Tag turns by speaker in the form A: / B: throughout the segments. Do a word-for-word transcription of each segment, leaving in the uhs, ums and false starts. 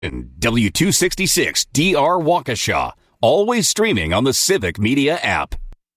A: W two sixty-six D R Waukesha. Always streaming on the Civic Media app.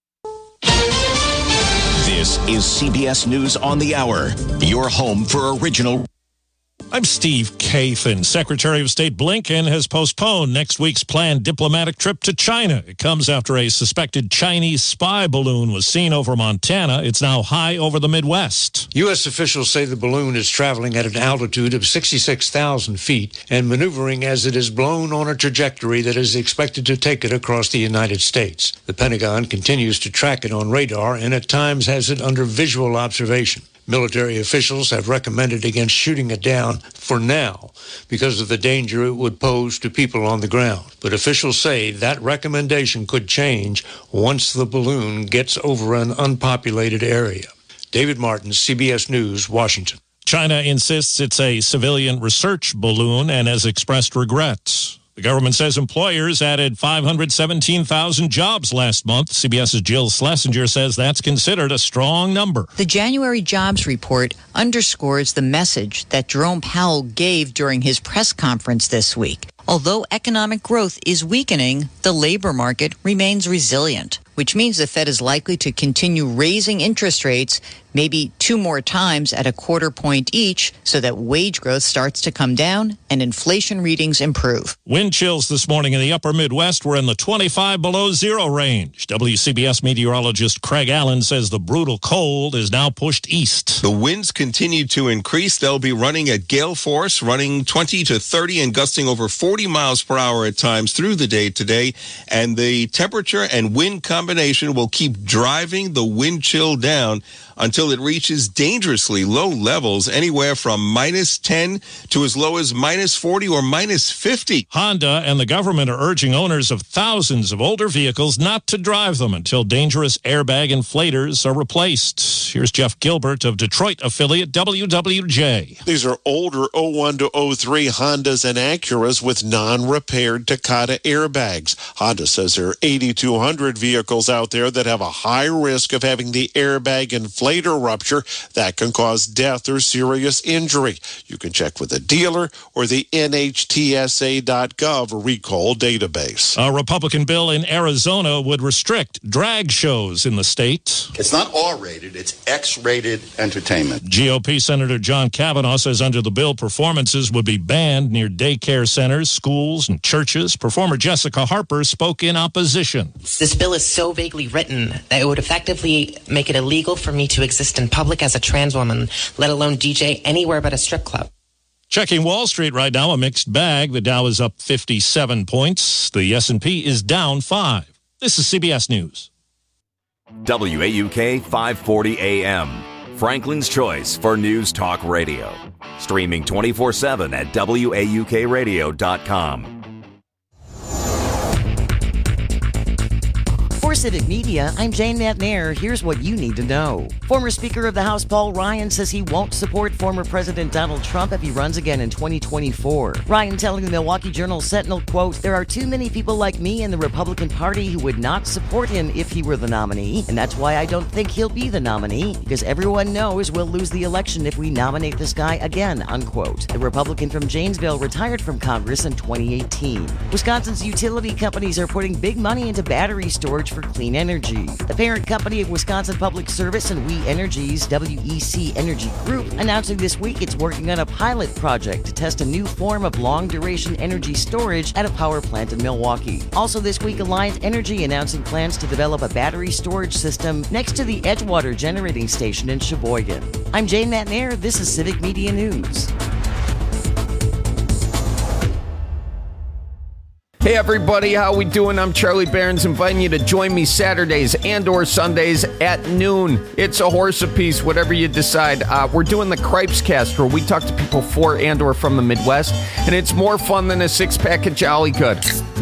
B: This is C B S News on the Hour, your home for original.
C: I'm Steve Kathan. Secretary of State Blinken has postponed next week's planned diplomatic trip to China. It comes after a suspected Chinese spy balloon was seen over Montana. It's now high over the Midwest.
D: U S officials say the balloon is traveling at an altitude of sixty-six thousand feet and maneuvering as it is blown on a trajectory that is expected to take it across the United States. The Pentagon continues to track it on radar and at times has it under visual observation. Military officials have recommended against shooting it down for now because of the danger it would pose to people on the ground. But officials say that recommendation could change once the balloon gets over an unpopulated area. David Martin, C B S News, Washington.
C: China insists it's a civilian research balloon and has expressed regret. The government says employers added five hundred seventeen thousand jobs last month. CBS's Jill Schlesinger says that's considered a strong number.
E: The January jobs report underscores the message that Jerome Powell gave during his press conference this week. Although economic growth is weakening, the labor market remains resilient, which means the Fed is likely to continue raising interest rates, maybe two more times at a quarter point each, so that wage growth starts to come down and inflation readings improve.
C: Wind chills this morning in the upper Midwest were in the twenty-five below zero range. W C B S meteorologist Craig Allen says the brutal cold is now pushed east.
F: The winds continue to increase. They'll be running at gale force, running twenty to thirty and gusting over forty miles per hour at times through the day today. And the temperature and wind combination will keep driving the wind chill down until it reaches dangerously low levels, anywhere from minus ten to as low as minus forty or minus fifty.
C: Honda and the government are urging owners of thousands of older vehicles not to drive them until dangerous airbag inflators are replaced. Here's Jeff Gilbert of Detroit affiliate W W J.
G: These are older oh one to oh three Hondas and Acuras with non-repaired Takata airbags. Honda says there are eighty-two hundred vehicles out there that have a high risk of having the airbag inflator rupture that can cause death or serious injury. You can check with a dealer or the N H T S A dot gov recall database.
C: A Republican bill in Arizona would restrict drag shows in the state.
H: It's not R-rated, it's X-rated entertainment.
C: G O P Senator John Kavanaugh says under the bill, performances would be banned near daycare centers, schools, and churches. Performer Jessica Harper spoke in opposition.
I: This bill is so vaguely written that it would effectively make it illegal for me to exist in public as a trans woman, let alone D J anywhere but a strip club.
C: Checking Wall Street right now, a mixed bag. The Dow is up fifty-seven points. The S and P is down five. This is C B S News.
A: W A U K five forty A M. Franklin's Choice for News Talk Radio. Streaming twenty-four seven at W A U K radio dot com.
J: For Civic Media, I'm Jane McNair. Here's what you need to know. Former Speaker of the House Paul Ryan says he won't support former President Donald Trump if he runs again in twenty twenty-four. Ryan telling the Milwaukee Journal Sentinel, quote, "There are too many people like me in the Republican Party who would not support him if he were the nominee, and that's why I don't think he'll be the nominee, because everyone knows we'll lose the election if we nominate this guy again," unquote. The Republican from Janesville retired from Congress in twenty eighteen. Wisconsin's utility companies are putting big money into battery storage for clean energy. The parent company of Wisconsin Public Service and We Energy's W E C Energy Group announcing this week it's working on a pilot project to test a new form of long-duration energy storage at a power plant in Milwaukee. Also this week, Alliant Energy announcing plans to develop a battery storage system next to the Edgewater Generating Station in Sheboygan. I'm Jane McNair. This is Civic Media News.
K: Hey everybody, how we doing? I'm Charlie Barons, inviting you to join me Saturdays and or Sundays at noon. It's a horse apiece, whatever you decide. Uh, we're doing the Cripes Cast, where we talk to people for and or from the Midwest, and it's more fun than a six-pack of Jolly Good.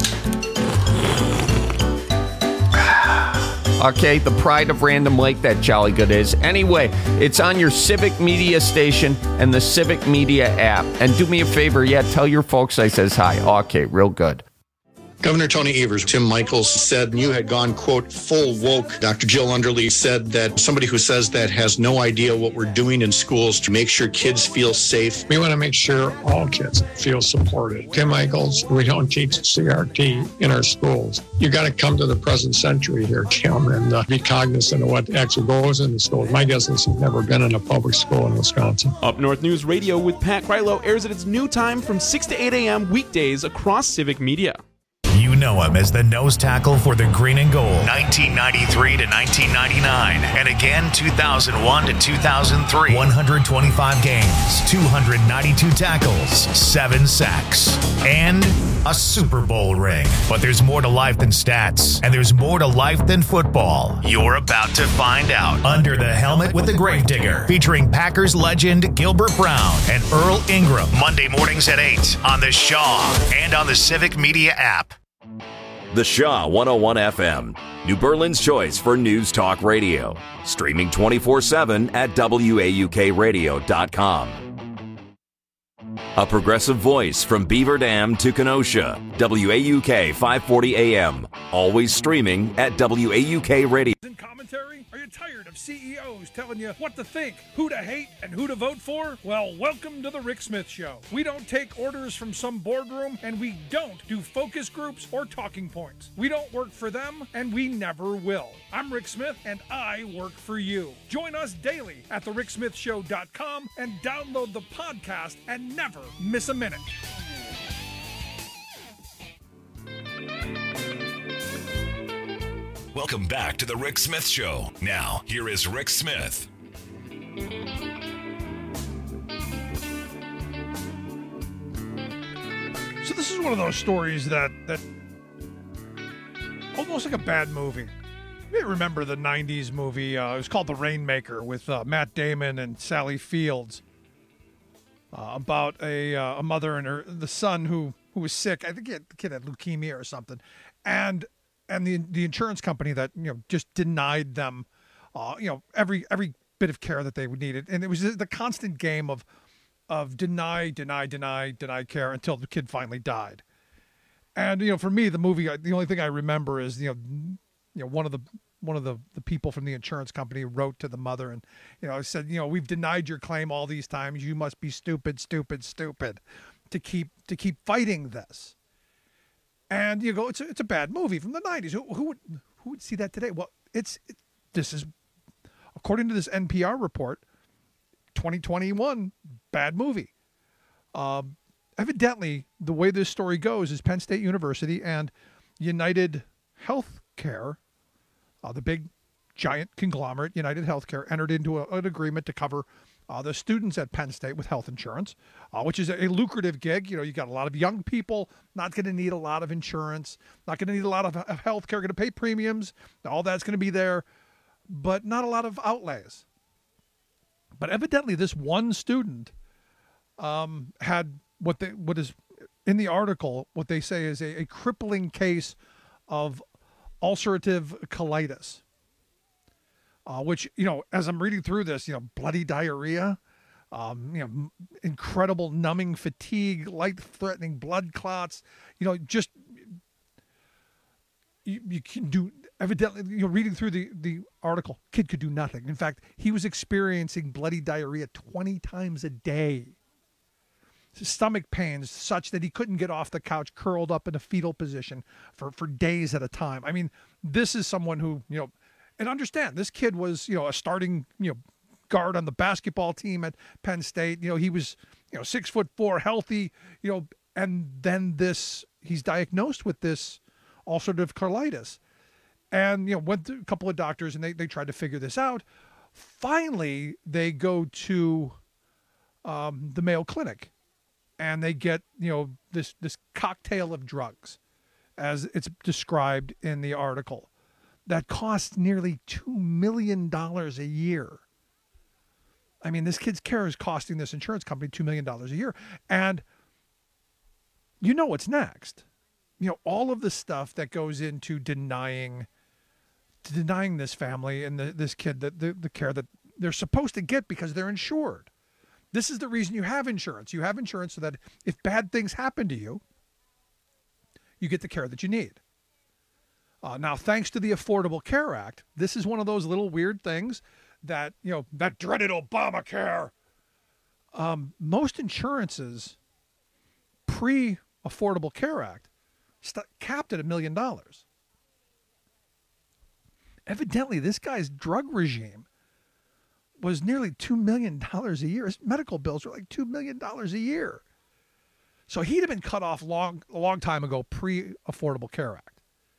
K: Okay, the pride of Random Lake, that Jolly Good is. Anyway, it's on your Civic Media station and the Civic Media app. And do me a favor, yeah, tell your folks I says hi. Okay, real good.
L: Governor Tony Evers, Tim Michaels said you had gone, quote, full woke. Doctor Jill Underly said that somebody who says that has no idea what we're doing in schools to make sure kids feel safe.
M: We want to make sure all kids feel supported. Tim Michaels, we don't teach C R T in our schools. You got to come to the present century here, Tim, and uh, be cognizant of what actually goes in the schools. My guess is you've never been in a public school in Wisconsin.
N: Up North News Radio with Pat Krylo airs at its new time from six to eight a.m. weekdays across Civic Media.
O: You know him as the nose tackle for the green and gold, nineteen ninety-three to nineteen ninety-nine, and again two thousand one to two thousand three. one hundred twenty-five games, two hundred ninety-two tackles, seven sacks, and a Super Bowl ring. But there's more to life than stats, and there's more to life than football. You're about to find out. Under the Helmet with the Gravedigger, featuring Packers legend Gilbert Brown and Earl Ingram. Monday mornings at eight on the Shaw and on the Civic Media app.
A: The Shaw one oh one F M, New Berlin's choice for news talk radio. Streaming twenty-four seven at W A U K radio dot com. A progressive voice from Beaver Dam to Kenosha. W A U K five forty A M. Always streaming at W A U K Radio.
P: Commentary? Are you tired of C E Os telling you what to think, who to hate, and who to vote for? Well, welcome to the Rick Smith Show. We don't take orders from some boardroom, and we don't do focus groups or talking points. We don't work for them, and we never will. I'm Rick Smith, and I work for you. Join us daily at the rick smith show dot com and download the podcast and never miss a minute.
O: Welcome back to the Rick Smith Show. Now, here is Rick Smith.
P: So this is one of those stories that that almost like a bad movie. You may remember the nineties movie. Uh, it was called The Rainmaker with uh, Matt Damon and Sally Fields. Uh, about a uh, a mother and her the son who who was sick. I think he had, the kid had leukemia or something, and. And the the insurance company that you know just denied them, uh, you know every every bit of care that they would need. And it was the constant game of, of deny, deny, deny, deny care until the kid finally died. And you know, for me, the movie, the only thing I remember is you know, you know one of the one of the, the people from the insurance company wrote to the mother and you know said, you know, we've denied your claim all these times. You must be stupid, stupid, stupid, to keep to keep fighting this. And you go, it's a, it's a bad movie from the nineties. Who, who would who would see that today? Well, it's it, this is, according to this N P R report, twenty twenty-one, bad movie. Um, evidently, the way this story goes is Penn State University and United Healthcare, uh, the big giant conglomerate, United Healthcare, entered into a, an agreement to cover Uh, the students at Penn State with health insurance, uh, which is a, a lucrative gig. You know, you got a lot of young people, not going to need a lot of insurance, not going to need a lot of, of health care, going to pay premiums. All that's going to be there, but not a lot of outlays. But evidently this one student um, had what they, what is in the article, what they say is a, a crippling case of ulcerative colitis. Uh, which, you know, as I'm reading through this, you know, bloody diarrhea, um, you know, incredible numbing fatigue, life-threatening blood clots, you know, just, you, you can do, evidently, you know, reading through the, the article, kid could do nothing. In fact, he was experiencing bloody diarrhea twenty times a day. His stomach pains such that he couldn't get off the couch, curled up in a fetal position for, for days at a time. I mean, this is someone who, you know, and understand, this kid was, you know, a starting, you know, guard on the basketball team at Penn State. You know, he was, you know, six foot four, healthy, you know, and then this, he's diagnosed with this ulcerative colitis. And, you know, went to a couple of doctors and they, they tried to figure this out. Finally, they go to um, the Mayo Clinic and they get, you know, this, this cocktail of drugs, as it's described in the article, that costs nearly two million dollars a year. I mean, this kid's care is costing this insurance company two million dollars a year. And you know what's next. You know, all of the stuff that goes into denying to denying this family and the, this kid the, the, the care that they're supposed to get because they're insured. This is the reason you have insurance. You have insurance so that if bad things happen to you, you get the care that you need. Uh, now, thanks to the Affordable Care Act, this is one of those little weird things that, you know, that dreaded Obamacare. Um, most insurances pre-Affordable Care Act st- capped at a million dollars. Evidently, this guy's drug regime was nearly two million dollars a year. His medical bills were like two million dollars a year. So he'd have been cut off long, a long time ago, pre-Affordable Care Act.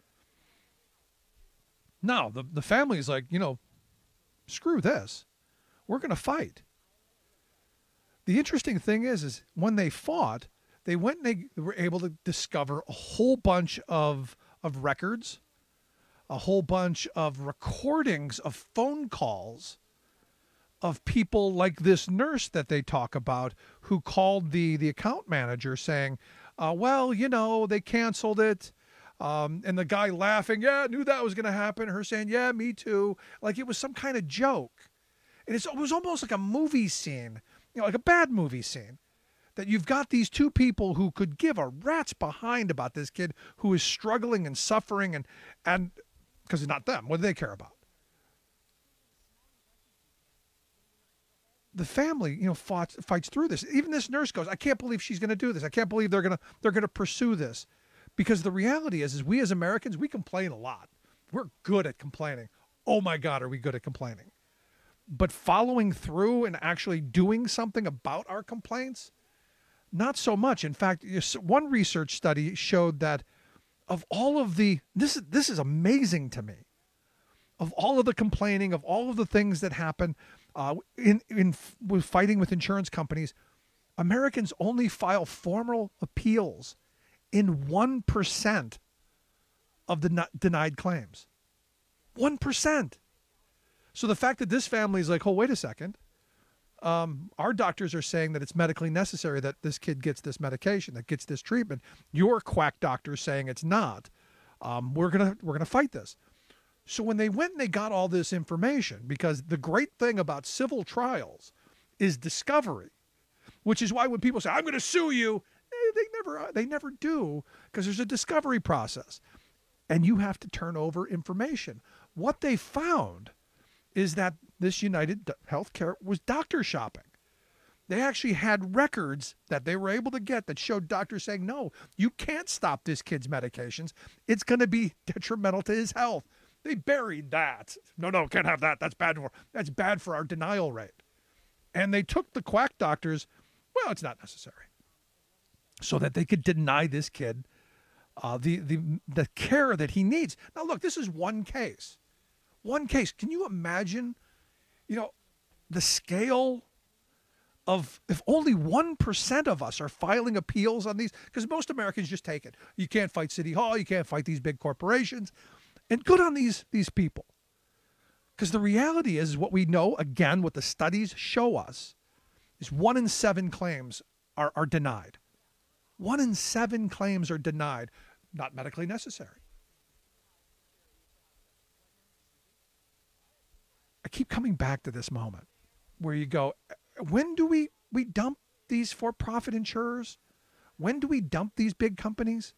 P: Now, the, the family's like, you know, screw this. We're going to fight. The interesting thing is, is when they fought, they went and they were able to discover a whole bunch of, of records, a whole bunch of recordings of phone calls of people like this nurse that they talk about who called the, the account manager saying, uh, well, you know, they canceled it. Um, and the guy laughing, yeah, I knew that was going to happen. Her saying, yeah, me too. Like it was some kind of joke. And it's, it was almost like a movie scene, you know, like a bad movie scene. That you've got these two people who could give a rat's behind about this kid who is struggling and suffering and, and because it's not them. What do they care about? The family, you know, fought, fights through this. Even this nurse goes, I can't believe she's going to do this. I can't believe they're going to, they're going to pursue this. Because the reality is, is we as Americans, we complain a lot. We're good at complaining. Oh my God, are we good at complaining? But following through and actually doing something about our complaints, not so much. In fact, one research study showed that of all of the, this is, this is amazing to me, of all of the complaining, of all of the things that happen uh, in, in with fighting with insurance companies, Americans only file formal appeals in one percent of the not denied claims. one percent. So the fact that this family is like, oh, wait a second. Um, our doctors are saying that it's medically necessary that this kid gets this medication, that gets this treatment. Your quack doctor is saying it's not. Um, we're gonna we're gonna fight this. So when they went and they got all this information, because the great thing about civil trials is discovery, which is why when people say, I'm going to sue you, They never, they never do, because there's a discovery process and you have to turn over information. What they found is that this United Healthcare was doctor shopping. They actually had records that they were able to get that showed doctors saying, no, you can't stop this kid's medications. It's going to be detrimental to his health. They buried that. No, no, can't have that. That's bad for, that's bad for our denial rate. And they took the quack doctors, well, it's not necessary, so that they could deny this kid uh, the, the the care that he needs. Now, look, this is one case. One case. Can you imagine, you know, the scale of if only one percent of us are filing appeals on these? Because most Americans just take it. You can't fight City Hall. You can't fight these big corporations. And good on these, these people. Because the reality is what we know, again, what the studies show us, is one in seven claims are, are denied. One in seven claims are denied, not medically necessary. I keep coming back to this moment where you go, when do we, we dump these for-profit insurers? When do we dump these big companies?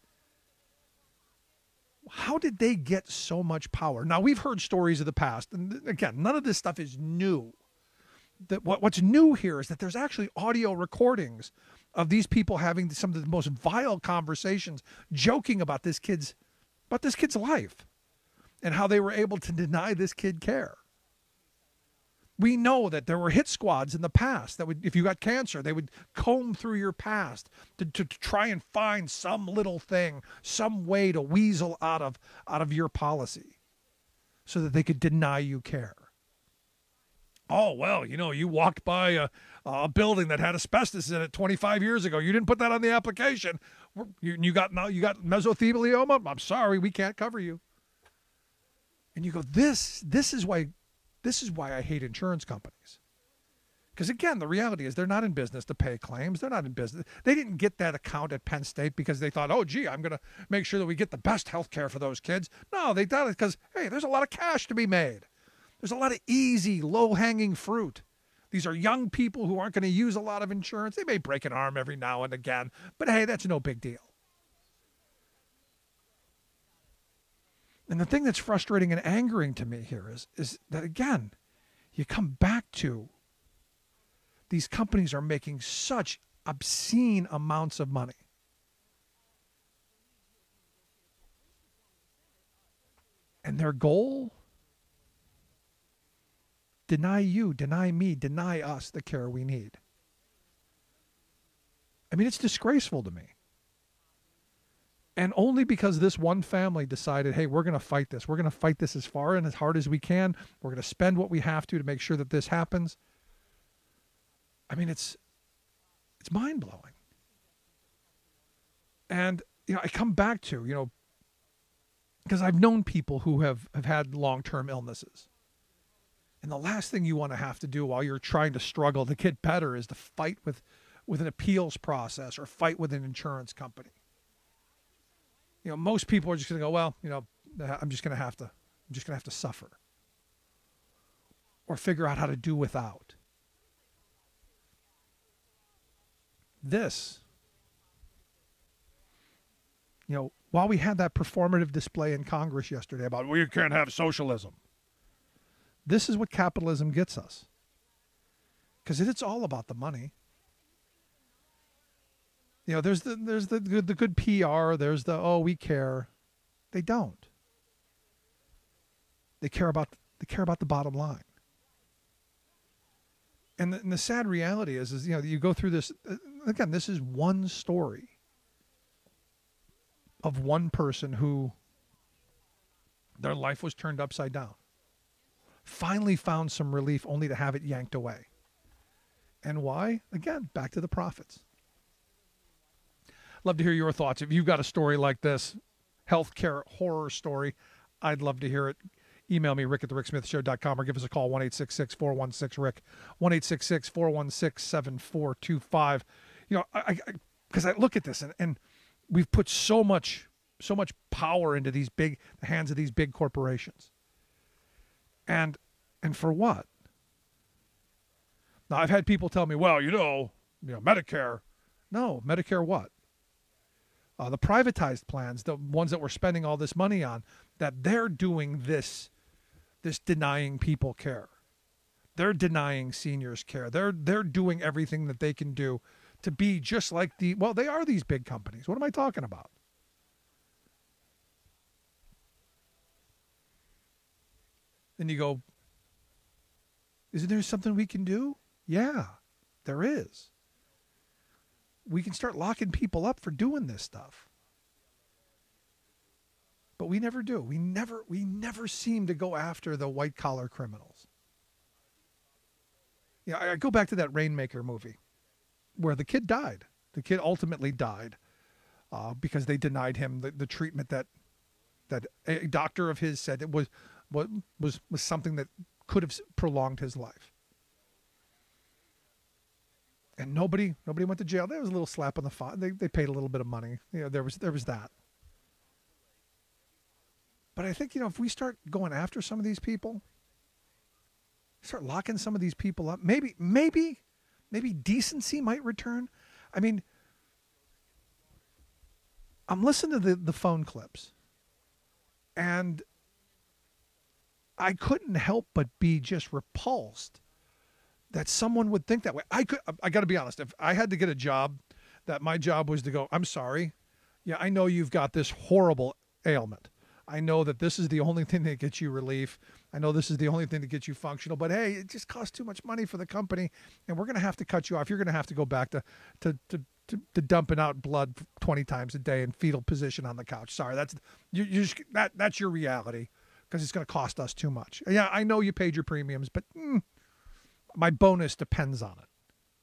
P: How did they get so much power? Now, we've heard stories of the past, and again, none of this stuff is new. That what, what's new here is that there's actually audio recordings of these people having some of the most vile conversations, joking about this kid's, about this kid's life and how they were able to deny this kid care. We know that there were hit squads in the past that would, if you got cancer, they would comb through your past to, to, to try and find some little thing, some way to weasel out of, out of your policy so that they could deny you care. Oh, well, you know, you walked by a, a building that had asbestos in it twenty-five years ago. You didn't put that on the application. You, you got now you got mesothelioma. I'm sorry, we can't cover you. And you go, this this is why this is why I hate insurance companies. Because again, the reality is they're not in business to pay claims. They're not in business. They didn't get that account at Penn State because they thought, oh, gee, I'm going to make sure that we get the best health care for those kids. No, they did it because, hey, there's a lot of cash to be made. There's a lot of easy, low-hanging fruit. These are young people who aren't going to use a lot of insurance. They may break an arm every now and again, but hey, that's no big deal. And the thing that's frustrating and angering to me here is, is that, again, you come back to these companies are making such obscene amounts of money. And their goal? Deny you, deny me, deny us the care we need. I mean, it's disgraceful to me. And only because this one family decided, hey, we're going to fight this. We're going to fight this as far and as hard as we can. We're going to spend what we have to to make sure that this happens. I mean, it's it's mind-blowing. And, you know, I come back to, you know, because I've known people who have, have had long-term illnesses. And the last thing you want to have to do while you're trying to struggle to get better is to fight with, with an appeals process or fight with an insurance company. You know, most people are just going to go, well, you know, I'm just going to have to, I'm just going to have to suffer or figure out how to do without. This, you know, while we had that performative display in Congress yesterday about, well, you can't have socialism. This is what capitalism gets us. Because it's all about the money. You know, there's the there's the good the good P R, there's the oh we care. They don't. They care about they care about the bottom line. And the, and the sad reality is is you know you go through this again. This is one story of one person who their life was turned upside down. Finally found some relief, only to have it yanked away. And why? Again, back to the profits. Love to hear your thoughts. If you've got a story like this, healthcare horror story, I'd love to hear it. Email me, rick at the rick smith show dot com, or give us a call, one eight six six, four one six, R I C K, one eight six six, four one six, seven four two five. You know, I because I, I look at this, and, and we've put so much so much power into these big, the hands of these big corporations. And and for what? Now, I've had people tell me, well, you know, you know, Medicare. No, Medicare what? Uh, the privatized plans, the ones that we're spending all this money on, that they're doing this, this denying people care. They're denying seniors care. They're they're doing everything that they can do to be just like the, well, they are these big companies. What am I talking about? Then you go, isn't there something we can do? Yeah, there is. We can start locking people up for doing this stuff. But we never do. We never we never seem to go after the white collar criminals. Yeah, I go back to that Rainmaker movie where the kid died. The kid ultimately died uh, because they denied him the, the treatment that that a doctor of his said it was was was was something that could have prolonged his life. And nobody, nobody went to jail. There was a little slap on the fine. They they paid a little bit of money. You know, there was there was that. But I think, you know, if we start going after some of these people, start locking some of these people up, maybe maybe maybe decency might return. I mean, I'm listening to the, the phone clips, and I couldn't help but be just repulsed that someone would think that way. I could, I got to be honest. If I had to get a job, that my job was to go, I'm sorry. Yeah, I know you've got this horrible ailment. I know that this is the only thing that gets you relief. I know this is the only thing that gets you functional, but hey, it just costs too much money for the company, and we're going to have to cut you off. You're going to have to go back to, to, to, to, to dumping out blood twenty times a day in fetal position on the couch. Sorry, that's you, you just, that that's your reality, because it's going to cost us too much. Yeah, I know you paid your premiums, but mm, my bonus depends on it.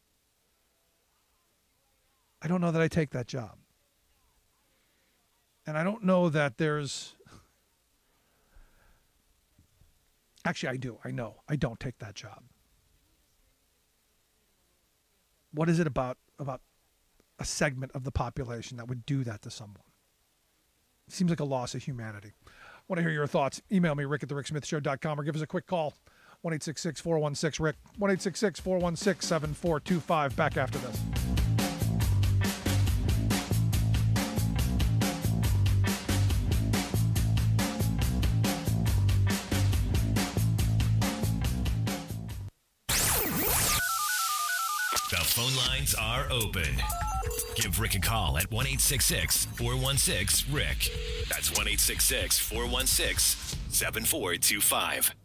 P: I don't know that I take that job. And I don't know that there's... Actually, I do. I know. I don't take that job. What is it about, about a segment of the population that would do that to someone? It seems like a loss of humanity. I want to hear your thoughts. Email me, rick at the rick smith show dot com, or give us a quick call. one eight six six, four one six, R I C K. one eight six six, four one six, seven four two five. Back after this.
O: phone lines are open. Give Rick a call at one eight six six, four one six, Rick. That's one eight six six, four one six, seven four two five.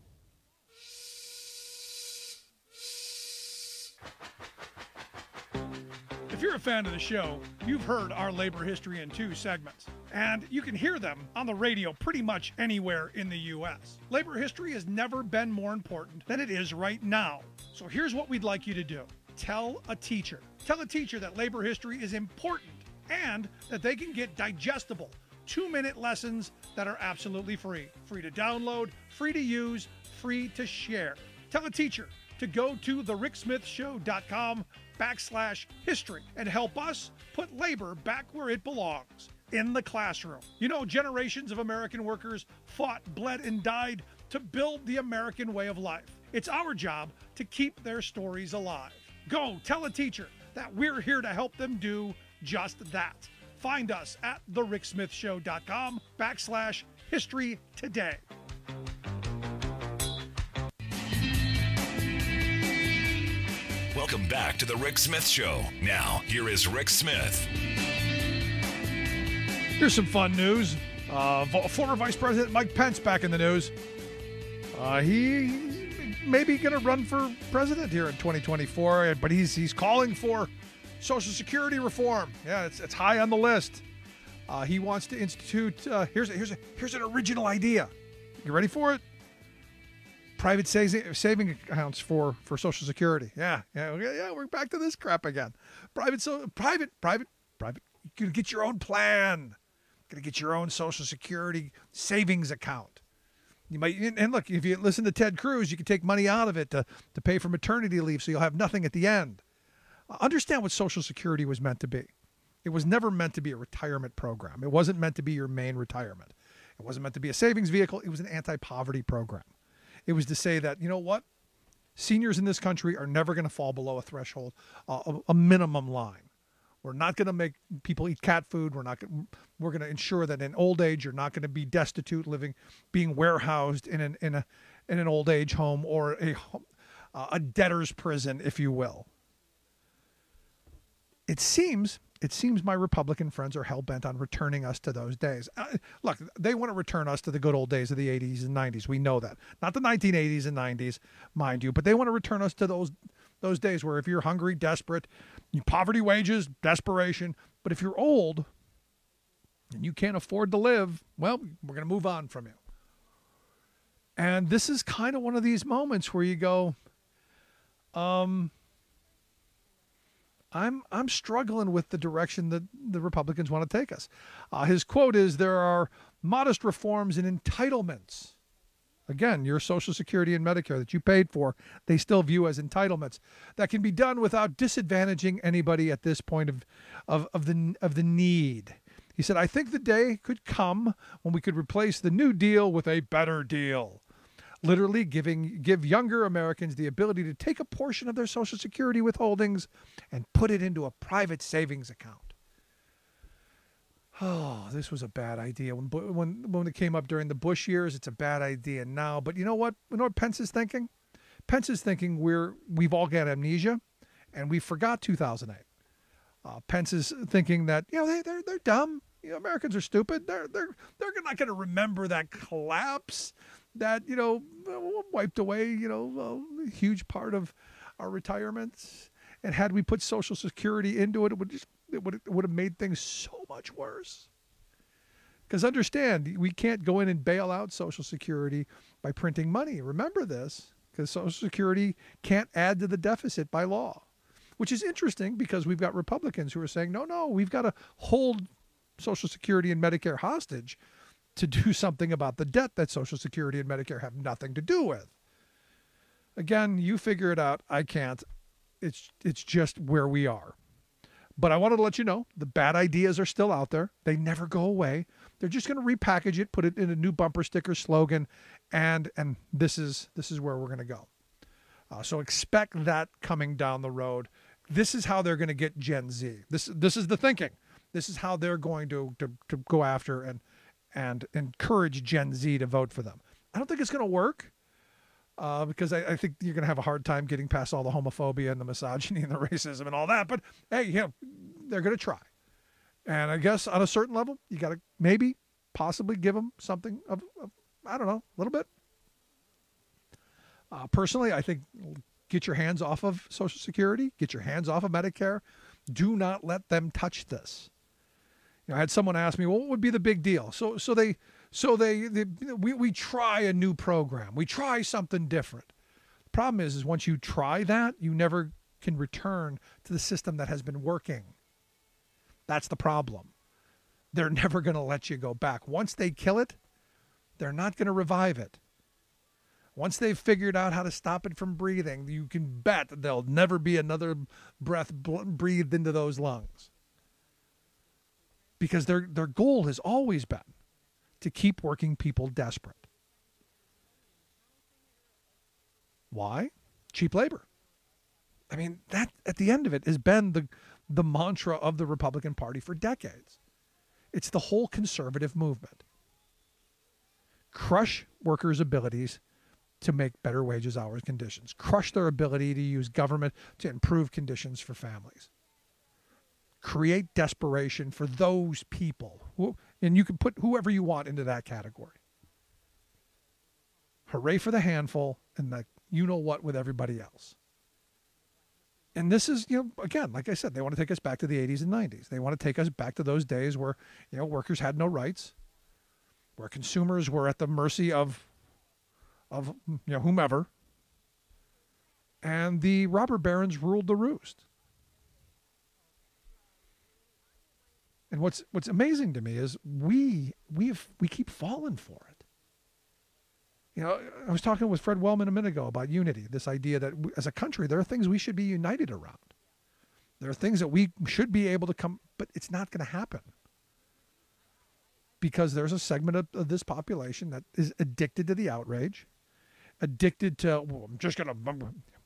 P: If you're a fan of the show, you've heard our labor history in two segments, and you can hear them on the radio pretty much anywhere in the U S. Labor history has never been more important than it is right now. So here's what we'd like you to do. Tell a teacher. Tell a teacher that labor history is important and that they can get digestible two-minute lessons that are absolutely free. Free to download, free to use, free to share. Tell a teacher to go to the rick smith show dot com backslash history and help us put labor back where it belongs, in the classroom. You know, generations of American workers fought, bled, and died to build the American way of life. It's our job to keep their stories alive. Go tell a teacher that we're here to help them do just that. Find us at the rick smith show dot com backslash history today.
O: Welcome back to the Rick Smith Show. Now, here is Rick Smith.
P: Here's some fun news. Uh, former Vice President Mike Pence back in the news. Uh, he may be going to run for president here in twenty twenty-four, but he's he's calling for Social Security reform. Yeah, it's it's high on the list. Uh, he wants to institute. Uh, here's a, here's a, here's an original idea. You ready for it? Private saving saving accounts for, for Social Security. Yeah, yeah, yeah. We're back to this crap again. Private, so private, private, private. You can get your own plan. Gonna get your own Social Security savings account. You might, and look, if you listen to Ted Cruz, you can take money out of it to to pay for maternity leave, so you'll have nothing at the end. Understand what Social Security was meant to be. It was never meant to be a retirement program. It wasn't meant to be your main retirement. It wasn't meant to be a savings vehicle. It was an anti-poverty program. It was to say that, you know what? Seniors in this country are never going to fall below a threshold, uh, a, a minimum line. We're not going to make people eat cat food. We're not. Gonna, we're going to ensure that in old age you're not going to be destitute, living, being warehoused in an in a in an old age home or a uh, a debtor's prison, if you will. It seems. It seems my Republican friends are hell-bent on returning us to those days. Uh, look, they want to return us to the good old days of the eighties and nineties. We know that. Not the nineteen eighties and nineties, mind you, but they want to return us to those those days where if you're hungry, desperate, you poverty wages, desperation, but if you're old and you can't afford to live, well, we're going to move on from you. And this is kind of one of these moments where you go, um... I'm I'm struggling with the direction that the Republicans want to take us. Uh, his quote is, there are modest reforms and entitlements. Again, your Social Security and Medicare that you paid for, they still view as entitlements that can be done without disadvantaging anybody at this point of, of, of, the, of the need. He said, I think the day could come when we could replace the New Deal with a better deal. Literally giving give younger Americans the ability to take a portion of their Social Security withholdings and put it into a private savings account. Oh, this was a bad idea. When when when it came up during the Bush years, it's a bad idea now. But you know what? You know what Pence is thinking? Pence is thinking we're we've all got amnesia, and we forgot two thousand eight. Uh, Pence is thinking that you know they they're they're dumb. You know, Americans are stupid. They're they're they're not going to remember that collapse that, you know, wiped away, you know, a huge part of our retirements. And had we put Social Security into it, it would just it would it would have made things so much worse. Because understand, we can't go in and bail out Social Security by printing money. Remember this, because Social Security can't add to the deficit by law, which is interesting because we've got Republicans who are saying, no, no, we've got to hold Social Security and Medicare hostage to do something about the debt that Social Security and Medicare have nothing to do with. Again, you figure it out. I can't. It's it's just where we are. But I wanted to let you know the bad ideas are still out there. They never go away. They're just going to repackage it, put it in a new bumper sticker slogan, and and this is this is where we're going to go. Uh, so expect that coming down the road. This is how they're going to get Gen Z. This this is the thinking. This is how they're going to to, to go after and and encourage Gen Z to vote for them. I don't think it's going to work. uh, because I, I think you're going to have a hard time getting past all the homophobia and the misogyny and the racism and all that. But hey, you know, they're going to try. And I guess on a certain level, you got to maybe possibly give them something of, of I don't know, a little bit. Uh, personally, I think get your hands off of Social Security, get your hands off of Medicare. Do not let them touch this. You know, I had someone ask me, well, what would be the big deal? So, so they, so they, they we, we try a new program. We try something different. The problem is, is once you try that, you never can return to the system that has been working. That's the problem. They're never going to let you go back. Once they kill it, they're not going to revive it. Once they've figured out how to stop it from breathing, you can bet that there'll never be another breath breathed into those lungs. Because their their goal has always been to keep working people desperate. Why? Cheap labor. I mean, that at the end of it has been the the mantra of the Republican Party for decades. It's the whole conservative movement. Crush workers' abilities to make better wages, hours, conditions. Crush their ability to use government to improve conditions for families. Create desperation for those people. Who, and you can put whoever you want into that category. Hooray for the handful and the you-know-what with everybody else. And this is, you know, again, like I said, they want to take us back to the eighties and nineties. They want to take us back to those days where, you know, workers had no rights, where consumers were at the mercy of of you know whomever, and the robber barons ruled the roost. And what's what's amazing to me is we we we keep falling for it. You know, I was talking with Fred Wellman a minute ago about unity. This idea that we, as a country, there are things we should be united around. There are things that we should be able to come, but it's not going to happen. Because there's a segment of, of this population that is addicted to the outrage, addicted to, well, I'm just going to,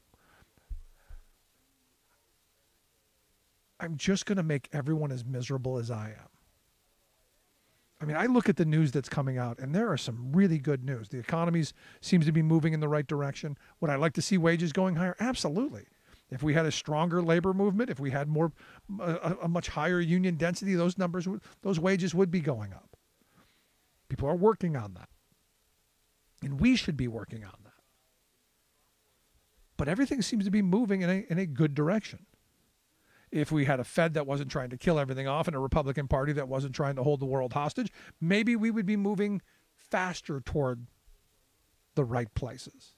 P: I'm just going to make everyone as miserable as I am. I mean, I look at the news that's coming out, and there are some really good news. The economy seems to be moving in the right direction. Would I like to see wages going higher? Absolutely. If we had a stronger labor movement, if we had more, a, a much higher union density, those numbers, those wages would be going up. People are working on that. And we should be working on that. But everything seems to be moving in a, in a good direction. If we had a Fed that wasn't trying to kill everything off and a Republican Party that wasn't trying to hold the world hostage, maybe we would be moving faster toward the right places.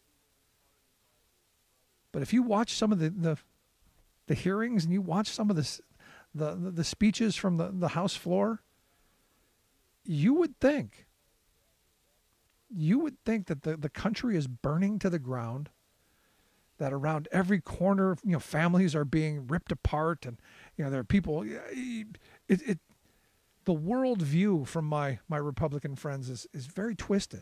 P: But if you watch some of the, the, the hearings and you watch some of the, the, the speeches from the, the House floor, you would think, you would think that the, the country is burning to the ground, that around every corner, you know, families are being ripped apart, and, you know, there are people, it, it, the world view from my, my Republican friends is, is very twisted.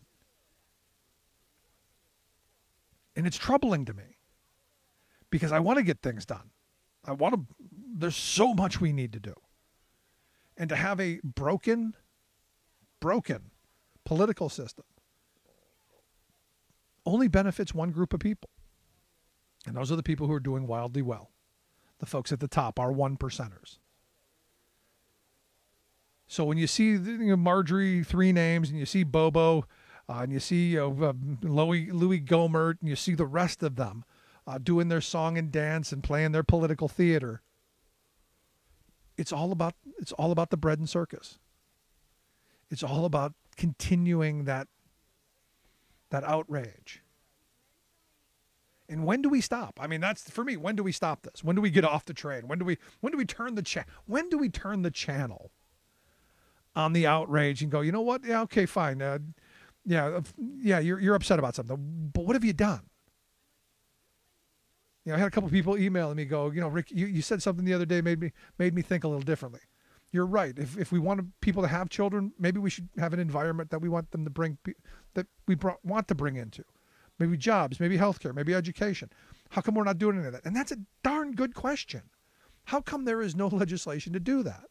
P: And it's troubling to me because I want to get things done. I want to, there's so much we need to do. And to have a broken, broken political system only benefits one group of people. And those are the people who are doing wildly well. The folks at the top are one percenters. So when you see, you know, Marjorie, three names, and you see Bobo, uh, and you see, you know, uh, Louis, Louis Gohmert, and you see the rest of them uh, doing their song and dance and playing their political theater, it's all about it's all about the bread and circus. It's all about continuing that that outrage. And when do we stop? I mean, that's for me. When do we stop this? When do we get off the train? When do we when do we turn the cha- when do we turn the channel on the outrage and go, you know what? Yeah, okay, fine. Uh, yeah, yeah, you're you're upset about something, but what have you done? You know, I had a couple people emailing me, go, you know, Rick, you, you said something the other day made me made me think a little differently. You're right. If if we want people to have children, maybe we should have an environment that we want them to bring that we brought, want to bring into. Maybe jobs, maybe healthcare, maybe education. How come we're not doing any of that? And that's a darn good question. How come there is no legislation to do that?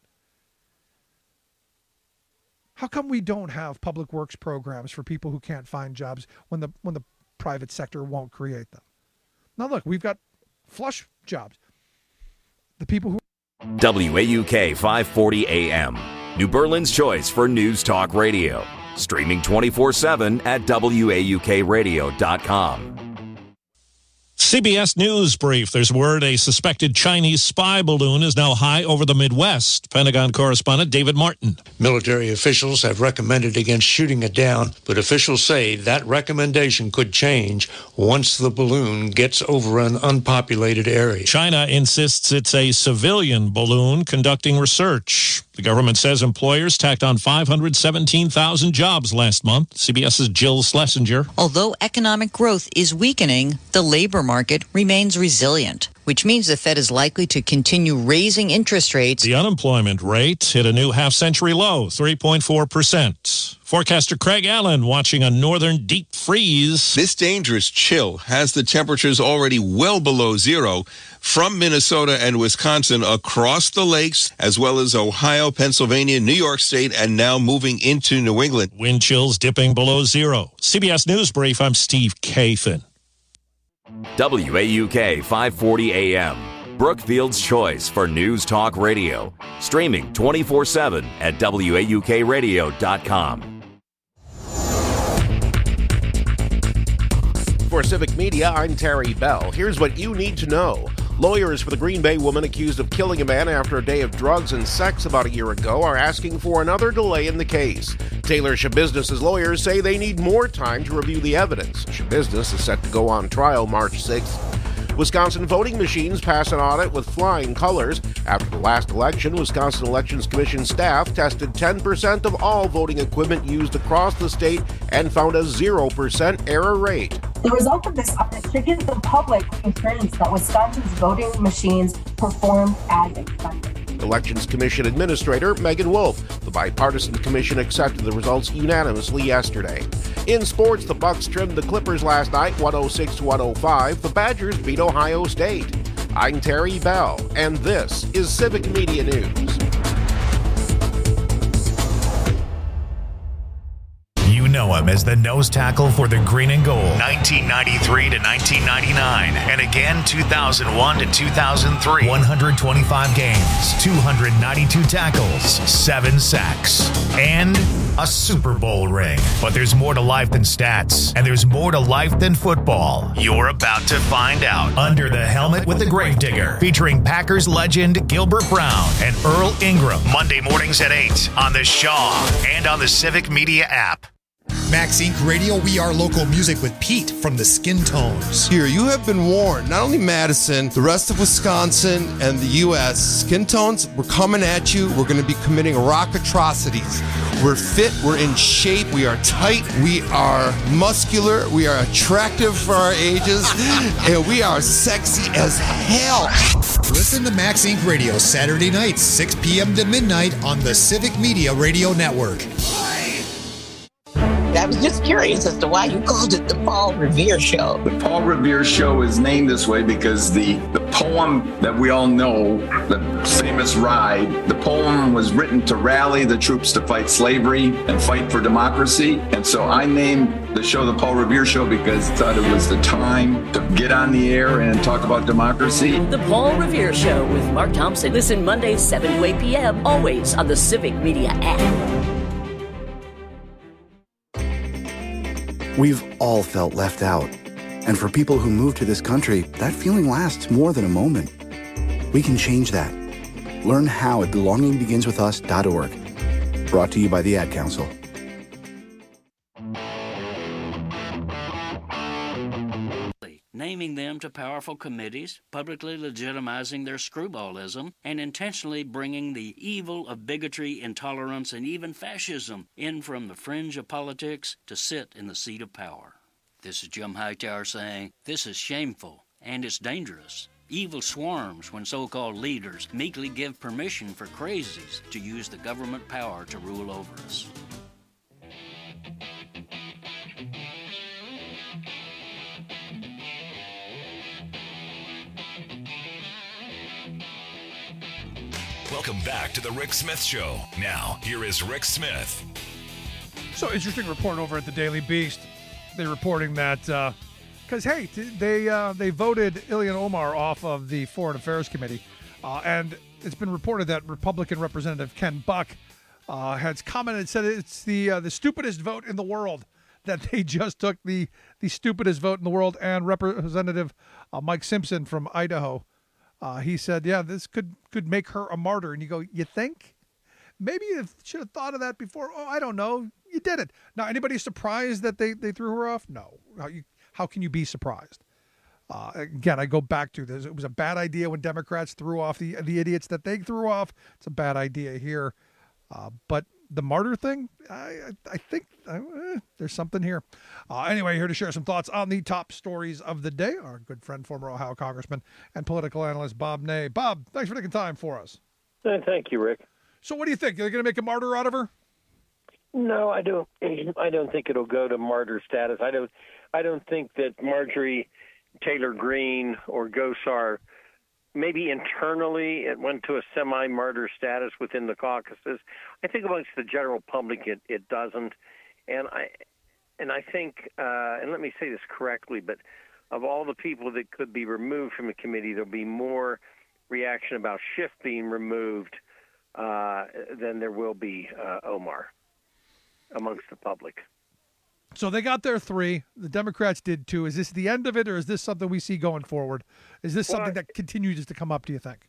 P: How come we don't have public works programs for people who can't find jobs when the when the private sector won't create them. Now, look, we've got flush jobs. The people who...
A: W A U K five forty A M, New Berlin's choice for news talk radio. Streaming twenty-four seven at W A U K radio dot com.
C: C B S News brief. There's word a suspected Chinese spy balloon is now high over the Midwest. Pentagon correspondent David Martin.
D: Military officials have recommended against shooting it down, but officials say that recommendation could change once the balloon gets over an unpopulated area.
C: China insists it's a civilian balloon conducting research. The government says employers tacked on five hundred seventeen thousand jobs last month. CBS's Jill Schlesinger.
E: Although economic growth is weakening, the labor market remains resilient, which means the Fed is likely to continue raising interest rates.
C: The unemployment rate hit a new half-century low, three point four percent. Forecaster Craig Allen watching a northern deep freeze.
F: This dangerous chill has the temperatures already well below zero from Minnesota and Wisconsin across the lakes, as well as Ohio, Pennsylvania, New York State, and now moving into New England.
C: Wind chills dipping below zero. C B S News Brief, I'm Steve Kathan.
A: W A U K five forty A M, Brookfield's choice for news talk radio. Streaming twenty-four seven at W A U K radio dot com.
Q: For Civic Media, I'm Terry Bell. Here's what you need to know. Lawyers for the Green Bay woman accused of killing a man after a day of drugs and sex about a year ago are asking for another delay in the case. Taylor Schabusiness's lawyers say they need more time to review the evidence. Schabusiness is set to go on trial March sixth. Wisconsin voting machines pass an audit with flying colors. After the last election, Wisconsin Elections Commission staff tested ten percent of all voting equipment used across the state and found a zero percent error rate.
R: The result of this audit should give the public assurance that Wisconsin's voting machines perform as expected.
Q: Elections Commission Administrator Megan Wolf. The bipartisan commission accepted the results unanimously yesterday. In sports, the Bucks trimmed the Clippers last night, one oh six to one oh five. The Badgers beat Ohio State. I'm Terry Bell, and this is Civic Media News.
O: You know him as the nose tackle for the Green and Gold, nineteen ninety-three to nineteen ninety-nine, and again two thousand one to two thousand three. one hundred twenty-five games, two hundred ninety-two tackles, seven sacks, and a Super Bowl ring. But there's more to life than stats, and there's more to life than football. You're about to find out. Under the Helmet with the Gravedigger, featuring Packers legend Gilbert Brown and Earl Ingram. Monday mornings at eight on the Shaw and on the Civic Media app.
S: Max Incorporated. Radio, we are local music with Pete from the Skin Tones.
T: Here, you have been warned. Not only Madison, the rest of Wisconsin and the U S Skin Tones, we're coming at you. We're going to be committing rock atrocities. We're fit. We're in shape. We are tight. We are muscular. We are attractive for our ages. And we are sexy as hell.
S: Listen to Max Incorporated. Radio Saturday nights, six p.m. to midnight on the Civic Media Radio Network.
U: I was just curious as to why you called it the Paul Revere Show.
V: The Paul Revere Show is named this way because the, the poem that we all know, the famous ride, the poem was written to rally the troops to fight slavery and fight for democracy. And so I named the show the Paul Revere Show because I thought it was the time to get on the air and talk about democracy.
W: The Paul Revere Show with Mark Thompson. Listen Mondays, seven to eight p.m., always on the Civic Media app.
X: We've all felt left out. And for people who move to this country, that feeling lasts more than a moment. We can change that. Learn how at belonging begins with us dot org. Brought to you by the Ad Council.
Y: Naming them to powerful committees, publicly legitimizing their screwballism, and intentionally bringing the evil of bigotry, intolerance, and even fascism in from the fringe of politics to sit in the seat of power. This is Jim Hightower saying, this is shameful, and it's dangerous. Evil swarms when so-called leaders meekly give permission for crazies to use the government power to rule over us.
O: Welcome back to the Rick Smith Show. Now, here is Rick Smith.
P: So, interesting report over at the Daily Beast. They're reporting that uh, Because, hey, they uh, they voted Ilhan Omar off of the Foreign Affairs Committee, uh, and it's been reported that Republican Representative Ken Buck uh, has commented and said it's the uh, the stupidest vote in the world, that they just took the, the stupidest vote in the world. And Representative uh, Mike Simpson from Idaho, uh, he said, yeah, this could, could make her a martyr. And you go, you think? Maybe you should have thought of that before. Oh, I don't know. You did it. Now, anybody surprised that they, they threw her off? No. How, you, how can you be surprised? Uh, again, I go back to this. It was a bad idea when Democrats threw off the the idiots that they threw off. It's a bad idea here. Uh, but the martyr thing, I, I think uh, there's something here. Uh, anyway, here to share some thoughts on the top stories of the day, our good friend, former Ohio Congressman and political analyst Bob Ney. Bob, thanks for taking time for us.
B: Thank you, Rick.
P: So what do you think? Are they going to make a martyr out of her?
B: No, I don't. I don't think it'll go to martyr status. I don't. I don't think that Marjorie Taylor Greene or Gosar, maybe internally it went to a semi-martyr status within the caucuses. I think amongst the general public it, it doesn't. And I and I think, uh, and let me say this correctly, but of all the people that could be removed from a committee, there'll be more reaction about Schiff being removed uh, than there will be uh, Omar amongst the public.
P: So they got their three. The Democrats did too. Is this the end of it, or is this something we see going forward? Is this
B: Well,
P: something that continues to come up, do you think?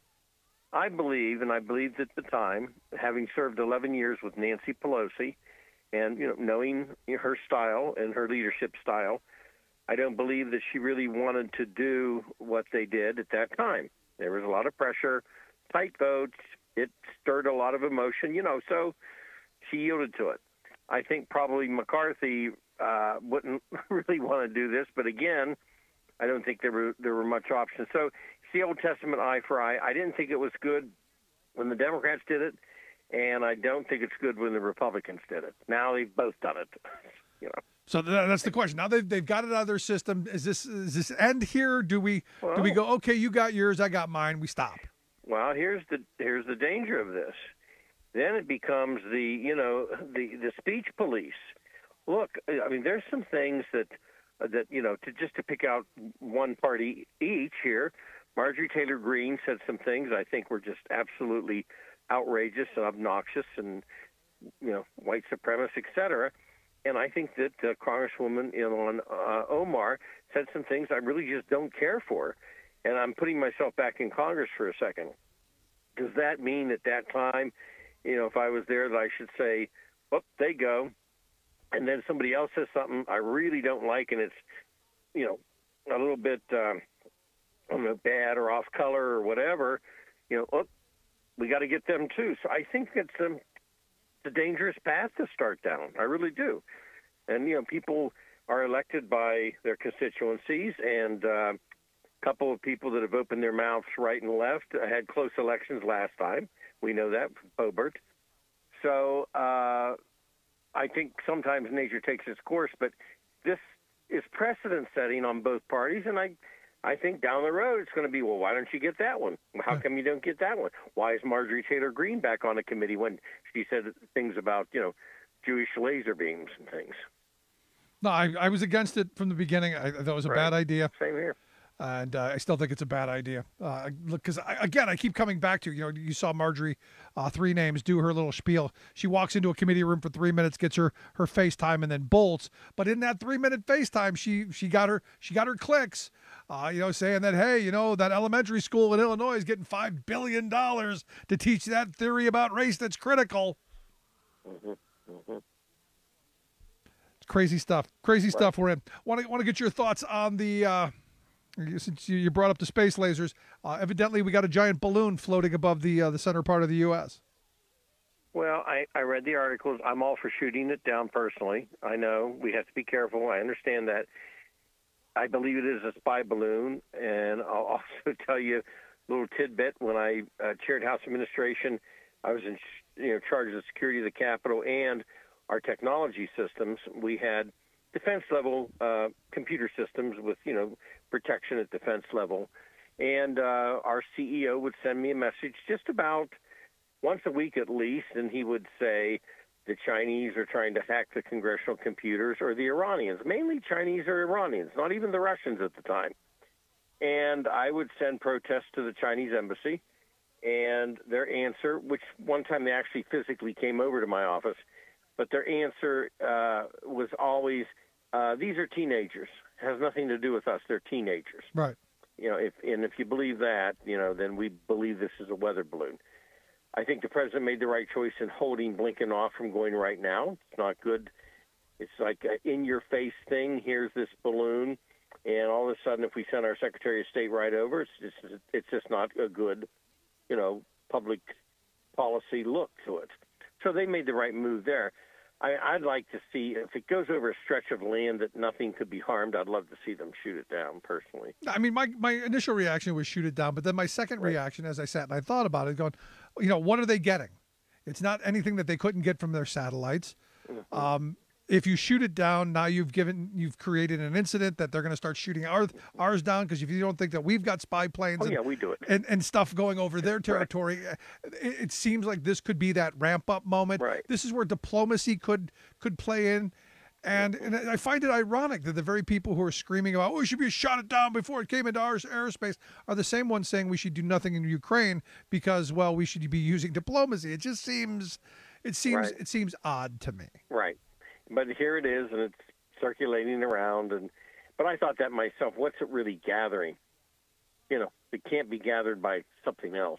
B: I believe, and I believed at the time, having served eleven years with Nancy Pelosi, and you know, knowing her style and her leadership style, I don't believe that she really wanted to do what they did at that time. There was a lot of pressure, tight votes. It stirred a lot of emotion, you know, so she yielded to it. I think probably McCarthy uh, wouldn't really want to do this, but again, I don't think there were there were much options. So it's the Old Testament eye for eye. I didn't think it was good when the Democrats did it, and I don't think it's good when the Republicans did it. Now they've both done it, you know.
P: So th- that's the question. Now they've they've got it out of their system. Is this is this end here? Do we
B: Well-
P: do we go? Okay, you got yours, I got mine. We stop.
B: Well, here's the here's the danger of this. Then it becomes the you know the the speech police. Look, I mean, there's some things that that you know to just to pick out one party each here. Marjorie Taylor Greene said some things I think were just absolutely outrageous and obnoxious, and you know white supremacist, et cetera. And I think that uh, Congresswoman Ilhan uh, Omar said some things I really just don't care for. And I'm putting myself back in Congress for a second. Does that mean at that time, you know, if I was there, that I should say, "Oh, they go," and then somebody else says something I really don't like, and it's, you know, a little bit, um, I don't know, bad or off color or whatever, you know, oh, we got to get them too. So I think it's um, a dangerous path to start down. I really do. And, you know, people are elected by their constituencies, and uh, couple of people that have opened their mouths right and left uh, had close elections last time. We know that from Boebert. So uh, I think sometimes nature takes its course, but this is precedent-setting on both parties, and I I think down the road it's going to be, well, why don't you get that one? How come you don't get that one? Why is Marjorie Taylor Greene back on a committee when she said things about, you know, Jewish laser beams and things?
P: No, I, I was against it from the beginning. I thought it was a
B: Right.
P: bad idea.
B: Same here.
P: And uh, I still think it's a bad idea. Uh, look, because again, I keep coming back to, you know, you saw Marjorie, uh, three names, do her little spiel. She walks into a committee room for three minutes, gets her her FaceTime, and then bolts. But in that three minute FaceTime, she she got her she got her clicks. Uh, you know, saying that, hey, you know, that elementary school in Illinois is getting five billion dollars to teach that theory about race that's critical.
B: Mm-hmm. Mm-hmm.
P: It's crazy stuff. Crazy stuff we're in. Want to want to get your thoughts on the. Uh, Since you brought up the space lasers, uh, evidently we got a giant balloon floating above the uh, the center part of the U S
B: Well, I, I read the articles. I'm all for shooting it down personally. I know we have to be careful. I understand that. I believe it is a spy balloon, and I'll also tell you a little tidbit. When I uh, chaired House Administration, I was in you know charge of the security of the Capitol and our technology systems. We had defense-level uh, computer systems with, you know, protection at defense level. And uh, our C E O would send me a message just about once a week at least, and he would say, the Chinese are trying to hack the congressional computers, or the Iranians, mainly Chinese or Iranians, not even the Russians at the time. And I would send protests to the Chinese embassy, and their answer, which one time they actually physically came over to my office, but their answer uh, was always, uh, these are teenagers. It has nothing to do with us. They're teenagers.
P: Right.
B: You know, if and if you believe that, you know, then we believe this is a weather balloon. I think the president made the right choice in holding Blinken off from going right now. It's not good. It's like an in-your-face thing. Here's this balloon, and all of a sudden, if we send our Secretary of State right over, it's just it's just not a good, you know, public policy look to it. So they made the right move there. I, I'd like to see, if it goes over a stretch of land that nothing could be harmed, I'd love to see them shoot it down, personally.
P: I mean, my, my initial reaction was shoot it down, but then my second right. reaction, as I sat and I thought about it, going, you know, what are they getting? It's not anything that they couldn't get from their satellites. Mm-hmm. Um, if you shoot it down, now you've given, you've created an incident that they're going to start shooting our, ours down, because if you don't think that we've got spy planes
B: oh,
P: and,
B: yeah, we do it.
P: And, and stuff going over their territory, right. it, it seems like this could be that ramp-up moment.
B: Right.
P: This is where diplomacy could could play in. And, and I find it ironic that the very people who are screaming about, oh, we should be shot it down before it came into our airspace, are the same ones saying we should do nothing in Ukraine because, well, we should be using diplomacy. It just seems, it seems,
B: right.
P: it seems odd to me.
B: Right. But here it is, and it's circulating around. And but I thought that myself, what's it really gathering? You know, it can't be gathered by something else.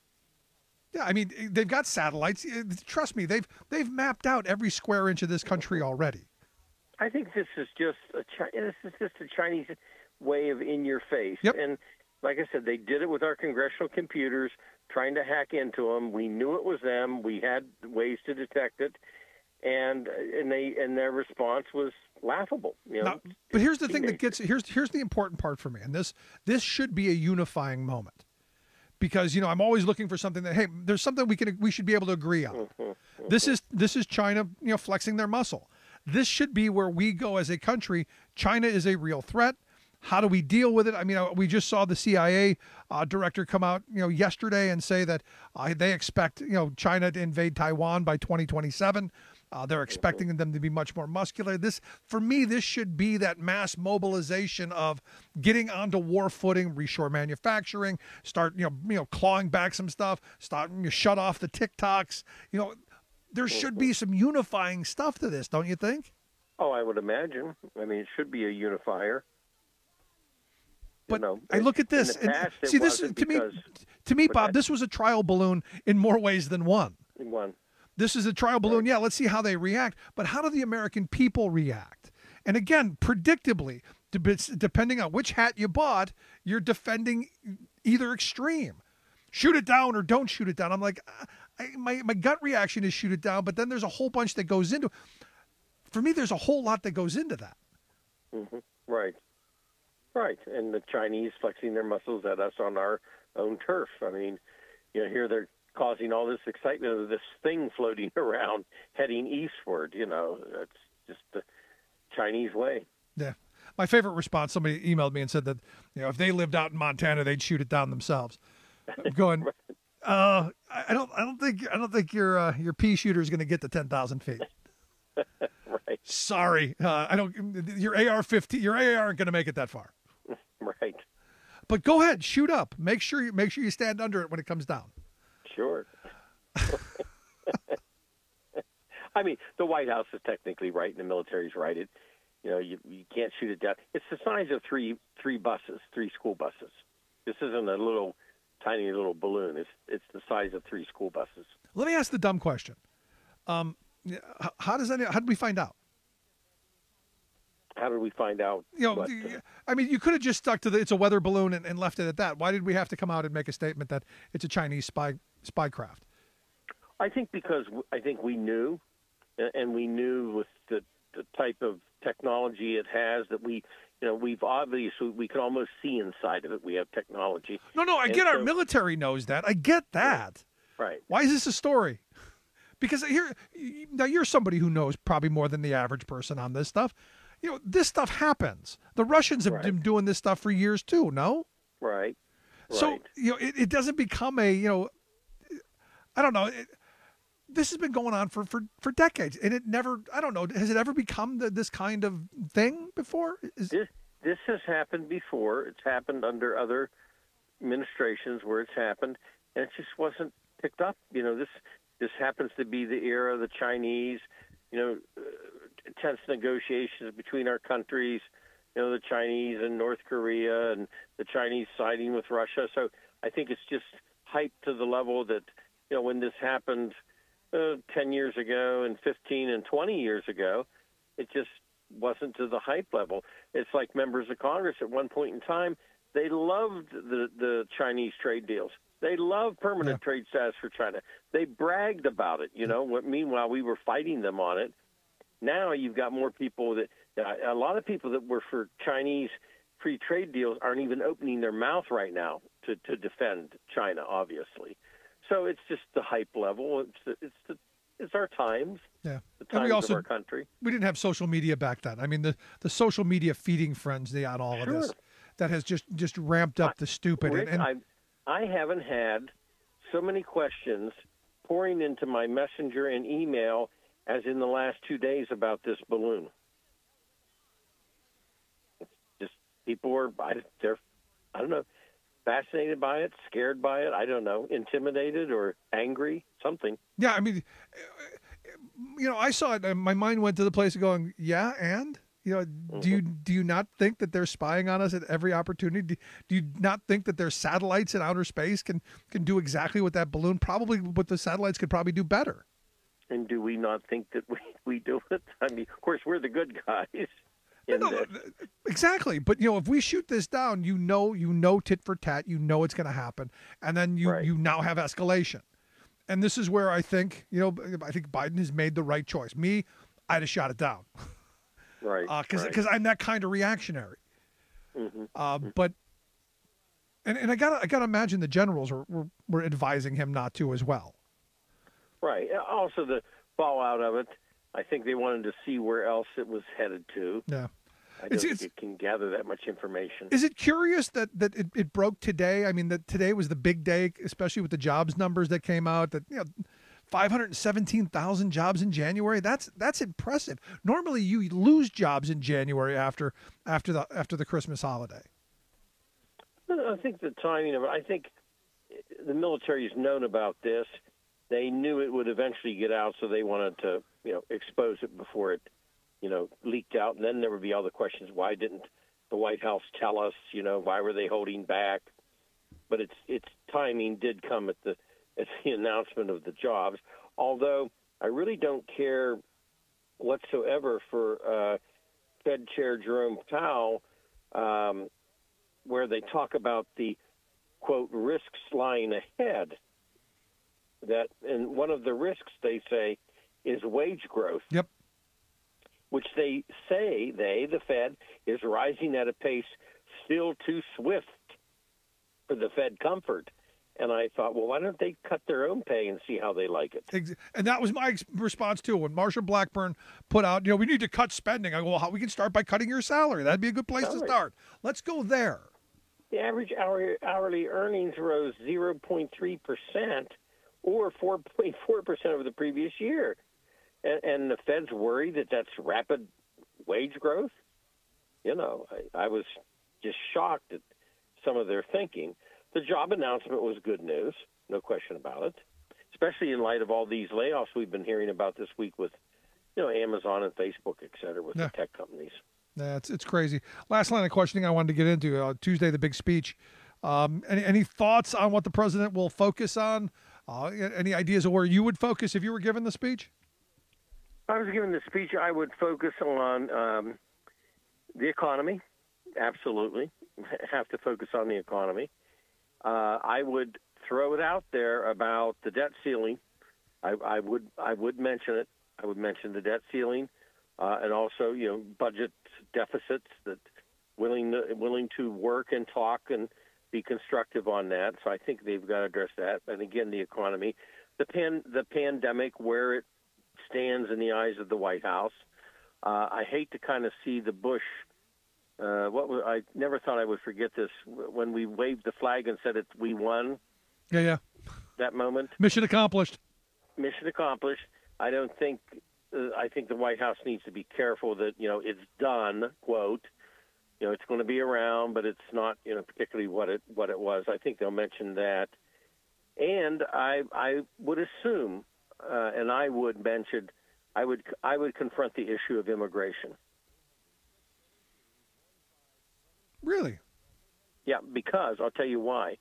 P: Yeah, I mean, they've got satellites. Trust me, they've they've mapped out every square inch of this country already.
B: I think this is just a this is just a Chinese way of in your face.
P: Yep.
B: And like I said, they did it with our congressional computers, trying to hack into them. We knew it was them. We had ways to detect it. And and they and their response was laughable. You know?
P: Now, but here's the thing that gets here's here's the important part for me, and this this should be a unifying moment, because you know I'm always looking for something that hey, there's something we can we should be able to agree on. Mm-hmm, mm-hmm. This is this is China, you know, flexing their muscle. This should be where we go as a country. China is a real threat. How do we deal with it? I mean, we just saw the C I A uh, director come out, you know, yesterday and say that uh, they expect, you know, China to invade Taiwan by twenty twenty-seven. Uh, they're expecting them to be much more muscular. This, for me, this should be that mass mobilization of getting onto war footing, reshore manufacturing, start, you know, you know, clawing back some stuff, start, you know, shut off the TikToks. You know, there should be some unifying stuff to this, don't you think?
B: Oh, I would imagine. I mean, it should be a unifier.
P: But
B: you know,
P: I look at this.
B: In the past,
P: and, see, this is, to me, to me, Bob. This was a trial balloon in more ways than one.
B: In one.
P: This is a trial balloon. Yeah, let's see how they react. But how do the American people react? And again, predictably, depending on which hat you bought, you're defending either extreme. Shoot it down or don't shoot it down. I'm like, I, my my gut reaction is shoot it down. But then there's a whole bunch that goes into. For me, there's a whole lot that goes into that.
B: Mm-hmm. Right. Right, and the Chinese flexing their muscles at us on our own turf. I mean, you know, here they're causing all this excitement of this thing floating around, heading eastward. You know, it's just the Chinese way.
P: Yeah. My favorite response, somebody emailed me and said that, you know, if they lived out in Montana, they'd shoot it down themselves. I'm going, right. uh, I don't, I don't think, I don't think your uh, your pea shooter is going to get to ten thousand feet.
B: Right.
P: Sorry, uh, I don't. Your A R fifteen, your A R aren't going to make it that far.
B: Right.
P: But go ahead, shoot up. Make sure you make sure you stand under it when it comes down.
B: Sure. I mean, the White House is technically right, and the military's right. It, you know, you you can't shoot it down. It's the size of three three buses, three school buses. This isn't a little tiny little balloon. It's it's the size of three school buses.
P: Let me ask the dumb question. Um, how does that? How did we find out?
B: How did we find out?
P: You know,
B: what,
P: uh, I mean, you could have just stuck to the it's a weather balloon and, and left it at that. Why did we have to come out and make a statement that it's a Chinese spy spy craft?
B: I think because I think we knew, and we knew with the, the type of technology it has that we, you know, we've obviously we can almost see inside of it. We have technology.
P: No, no, I
B: and
P: get
B: so,
P: our military knows that. I get that.
B: Right.
P: Why is this a story? Because here now you're somebody who knows probably more than the average person on this stuff. You know, this stuff happens. The Russians have right. been doing this stuff for years too, no?
B: Right.
P: So,
B: right.
P: you know, it, it doesn't become a, you know, I don't know. It, this has been going on for, for, for decades, and it never, I don't know, has it ever become the, this kind of thing before? Is...
B: This, this has happened before. It's happened under other administrations where it's happened, and it just wasn't picked up. You know, this this happens to be the era of the Chinese, you know, uh, tense negotiations between our countries, you know, the Chinese and North Korea and the Chinese siding with Russia. So I think it's just hyped to the level that, you know, when this happened uh, ten years ago and fifteen and twenty years ago, it just wasn't to the hype level. It's like members of Congress at one point in time, they loved the, the Chinese trade deals. They loved permanent yeah. trade status for China. They bragged about it, you know. Meanwhile, we were fighting them on it. Now you've got more people that uh, – a lot of people that were for Chinese free trade deals aren't even opening their mouth right now to, to defend China, obviously. So it's just the hype level. It's the, it's the, it's our times.
P: Yeah.
B: The times
P: and we also,
B: of our country.
P: We didn't have social media back then. I mean, the, the social media feeding frenzy on all
B: sure.
P: of this that has just, just ramped up the stupid.
B: Rick,
P: and, and,
B: I, I haven't had so many questions pouring into my messenger and email as in the last two days about this balloon. It's just people are, I, they're, I don't know, fascinated by it, scared by it, I don't know, intimidated or angry, something.
P: Yeah, I mean, you know, I saw it and my mind went to the place of going, yeah, and? You know, mm-hmm. do you do you not think that they're spying on us at every opportunity? Do, do you not think that their satellites in outer space can, can do exactly what that balloon, probably what the satellites could probably do better?
B: And do we not think that we, we do it? I mean, of course, we're the good guys. In
P: no, exactly. But, you know, if we shoot this down, you know, you know, tit for tat, you know it's going to happen. And then you, right. you now have escalation. And this is where I think, you know, I think Biden has made the right choice. Me, I'd have shot it down.
B: Right.
P: Because uh,
B: right.
P: I'm that kind of reactionary.
B: Mm-hmm.
P: Uh, but, and, and I got I got to imagine the generals were, were, were advising him not to as well.
B: Right. Also, the fallout of it, I think they wanted to see where else it was headed to.
P: Yeah.
B: I don't it's, think it's, it can gather that much information.
P: Is it curious that, that it, it broke today? I mean, that today was the big day, especially with the jobs numbers that came out, that, you know, five hundred seventeen thousand jobs in January. That's that's impressive. Normally you lose jobs in January after after the after the Christmas holiday.
B: I think the timing of it, I think the military's known about this. They knew it would eventually get out, so they wanted to, you know, expose it before it, you know, leaked out. And then there would be all the questions: why didn't the White House tell us? You know, why were they holding back? But its its timing did come at the at the announcement of the jobs. Although I really don't care whatsoever for uh, Fed Chair Jerome Powell, um, where they talk about the quote risks lying ahead. That and one of the risks they say is wage growth.
P: Yep.
B: Which they say they the Fed is rising at a pace still too swift for the Fed comfort. And I thought, well, why don't they cut their own pay and see how they like it?
P: And that was my response too. When Marsha Blackburn put out, you know, we need to cut spending. I go, well, how, we can start by cutting your salary. That'd be a good place All to right. start. Let's go there.
B: The average hourly, hourly earnings rose zero point three percent. Or four point four percent over the previous year. And, and the Fed's worried that that's rapid wage growth. You know, I, I was just shocked at some of their thinking. The job announcement was good news, no question about it, especially in light of all these layoffs we've been hearing about this week with, you know, Amazon and Facebook, et cetera, with yeah. the tech companies.
P: Yeah, it's, it's crazy. Last line of questioning I wanted to get into, uh, Tuesday, the big speech. Um, any, any thoughts on what the president will focus on? Uh, any ideas of where you would focus if you were given the speech?
B: If I was given the speech, I would focus on um, the economy. Absolutely. Have to focus on the economy. Uh, I would throw it out there about the debt ceiling. I, I would I would mention it. I would mention the debt ceiling uh, and also, you know, budget deficits that willing to, willing to work and talk and be constructive on that. So I think they've got to address that. And again, the economy, the pan, the pandemic, where it stands in the eyes of the White House. Uh, I hate to kind of see the Bush. Uh, what was, I never thought I would forget this when we waved the flag and said it. We won.
P: Yeah, yeah.
B: That moment.
P: Mission accomplished.
B: mission accomplished. I don't think. Uh, I think the White House needs to be careful that you know it's done. Quote. You know, it's going to be around, but it's not you know particularly what it what it was. I think they'll mention that, and I I would assume, uh, and I would mention, I would I would confront the issue of immigration.
P: Really?
B: Yeah, because I'll tell you why.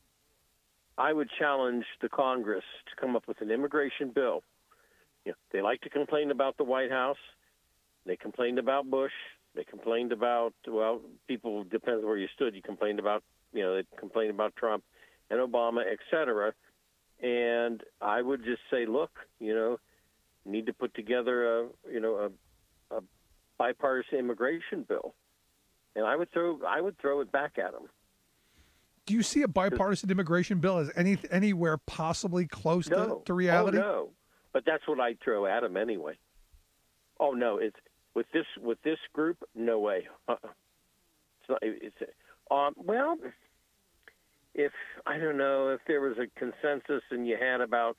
B: I would challenge the Congress to come up with an immigration bill. You know, they like to complain about the White House. They complained about Bush. They complained about, well, people, depends where you stood. You complained about, you know, they complained about Trump and Obama, et cetera. And I would just say, look, you know, need to put together a, you know, a, a bipartisan immigration bill. And I would throw, I would throw it back at them.
P: Do you see a bipartisan immigration bill as any anywhere possibly close
B: no.
P: to, to reality?
B: Oh, no. But that's what I'd throw at them anyway. Oh, no, it's with this with this group, no way. Uh-uh. It's not, it's, um, well, if, I don't know, if there was a consensus and you had about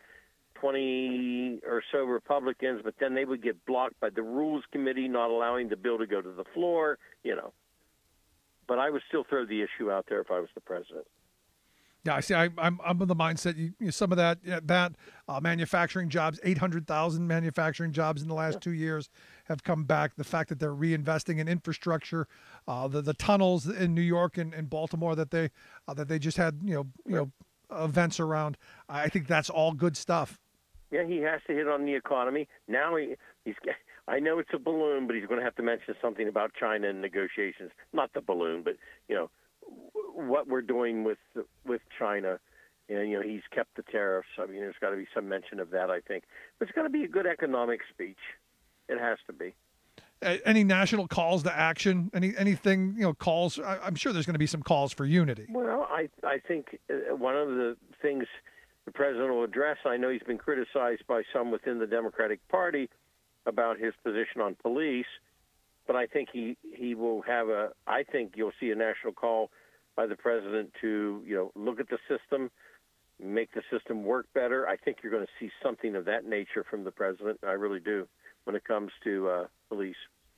B: twenty or so Republicans, but then they would get blocked by the Rules Committee, not allowing the bill to go to the floor, you know. But I would still throw the issue out there if I was the president.
P: Yeah, I see. I, I'm I'm of the mindset. You, you, some of that yeah, that uh, manufacturing jobs, eight hundred thousand manufacturing jobs in the last yeah. two years have come back. The fact that they're reinvesting in infrastructure, uh, the the tunnels in New York and, and Baltimore that they uh, that they just had you know you right. know events around. I think that's all good stuff.
B: Yeah, he has to hit on the economy. Now he he's. I know it's a balloon, but he's going to have to mention something about China and negotiations. Not the balloon, but you know what we're doing with with China. And you know he's kept the tariffs. I mean, there's got to be some mention of that. I think, but it's got to be a good economic speech. It has to be.
P: Any national calls to action? Any anything you know calls? I, I'm sure there's going to be some calls for unity.
B: Well, I I think one of the things the president will address. I know he's been criticized by some within the Democratic Party about his position on police, but I think he, he will have a, I think you'll see a national call by the president to, you know, look at the system, make the system work better. I think you're going to see something of that nature from the president. I really do when it comes to uh, police.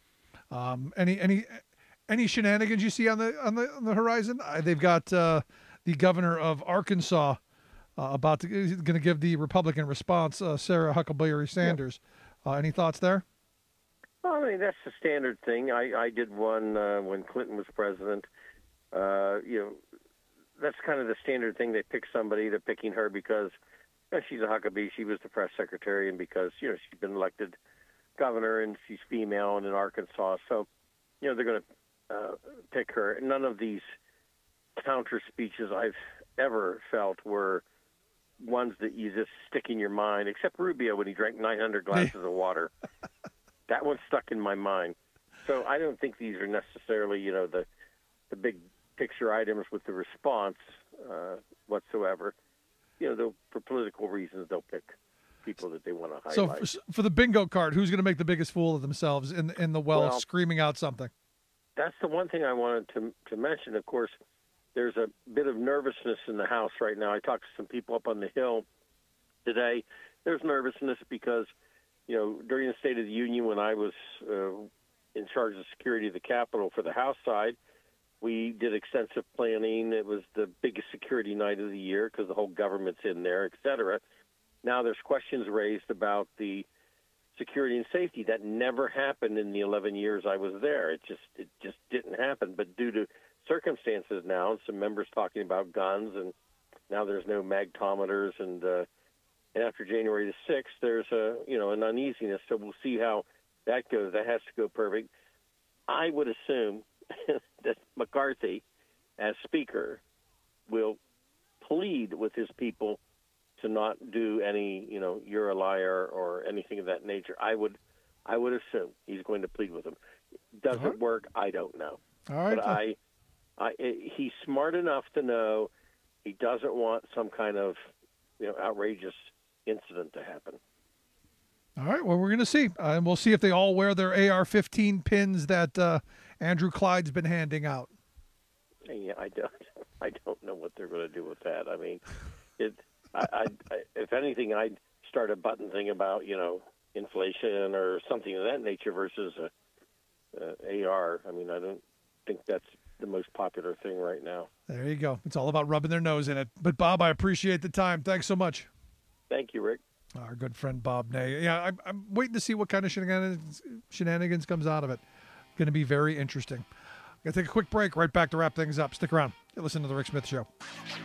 B: Um,
P: any, any, any shenanigans you see on the, on the, on the horizon? Uh, they've got uh, the governor of Arkansas uh, about to, going to give the Republican response, uh, Sarah Huckabee Sanders. Yeah. Uh, any thoughts there?
B: Well, I mean, that's the standard thing. I, I did one uh, when Clinton was president. Uh, you know, that's kind of the standard thing. They pick somebody. They're picking her because you know, she's a Huckabee. She was the press secretary, and because you know she's been elected governor and she's female and in Arkansas. So, you know, they're going to uh, pick her. None of these counter speeches I've ever felt were ones that you just stick in your mind, except Rubio when he drank nine hundred glasses of water. That one stuck in my mind. So I don't think these are necessarily, you know, the the big picture items with the response uh, whatsoever. You know, for political reasons, they'll pick people that they want to highlight.
P: So for, for the bingo card, who's going to make the biggest fool of themselves in in the well,
B: well,
P: screaming out something?
B: That's the one thing I wanted to to mention. Of course, there's a bit of nervousness in the House right now. I talked to some people up on the Hill today. There's nervousness because, you know, during the State of the Union when I was uh, in charge of security of the Capitol for the House side, we did extensive planning. It was the biggest security night of the year because the whole government's in there, et cetera. Now there's questions raised about the security and safety. That never happened in the eleven years I was there. It just it just didn't happen. But due to circumstances now, and some members talking about guns, and now there's no magtometers, and uh, and after January the sixth, there's a you know an uneasiness. So we'll see how that goes. That has to go perfect. I would assume that McCarthy, as Speaker, will plead with his people to not do any you know you're a liar or anything of that nature. I would I would assume he's going to plead with them. Does uh-huh. it work? I don't know.
P: All right,
B: but I. I, he's smart enough to know he doesn't want some kind of, you know, outrageous incident to happen.
P: All right. Well, we're going to see, uh, and we'll see if they all wear their A R fifteen pins that uh, Andrew Clyde's been handing out.
B: Yeah, I don't. I don't know what they're going to do with that. I mean, it. I, I, I, if anything, I'd start a button thing about, you know, inflation or something of that nature versus a, a A R. I mean, I don't think that's the most popular thing right now.
P: There you go. It's all about rubbing their nose in it. But, Bob, I appreciate the time. Thanks so much.
B: Thank you, Rick. Our
P: good friend Bob Ney. Yeah, I'm, I'm waiting to see what kind of shenanigans, shenanigans comes out of it. Going to be very interesting. Going to take a quick break. Right back to wrap things up. Stick around. You listen to The Rick Smith Show.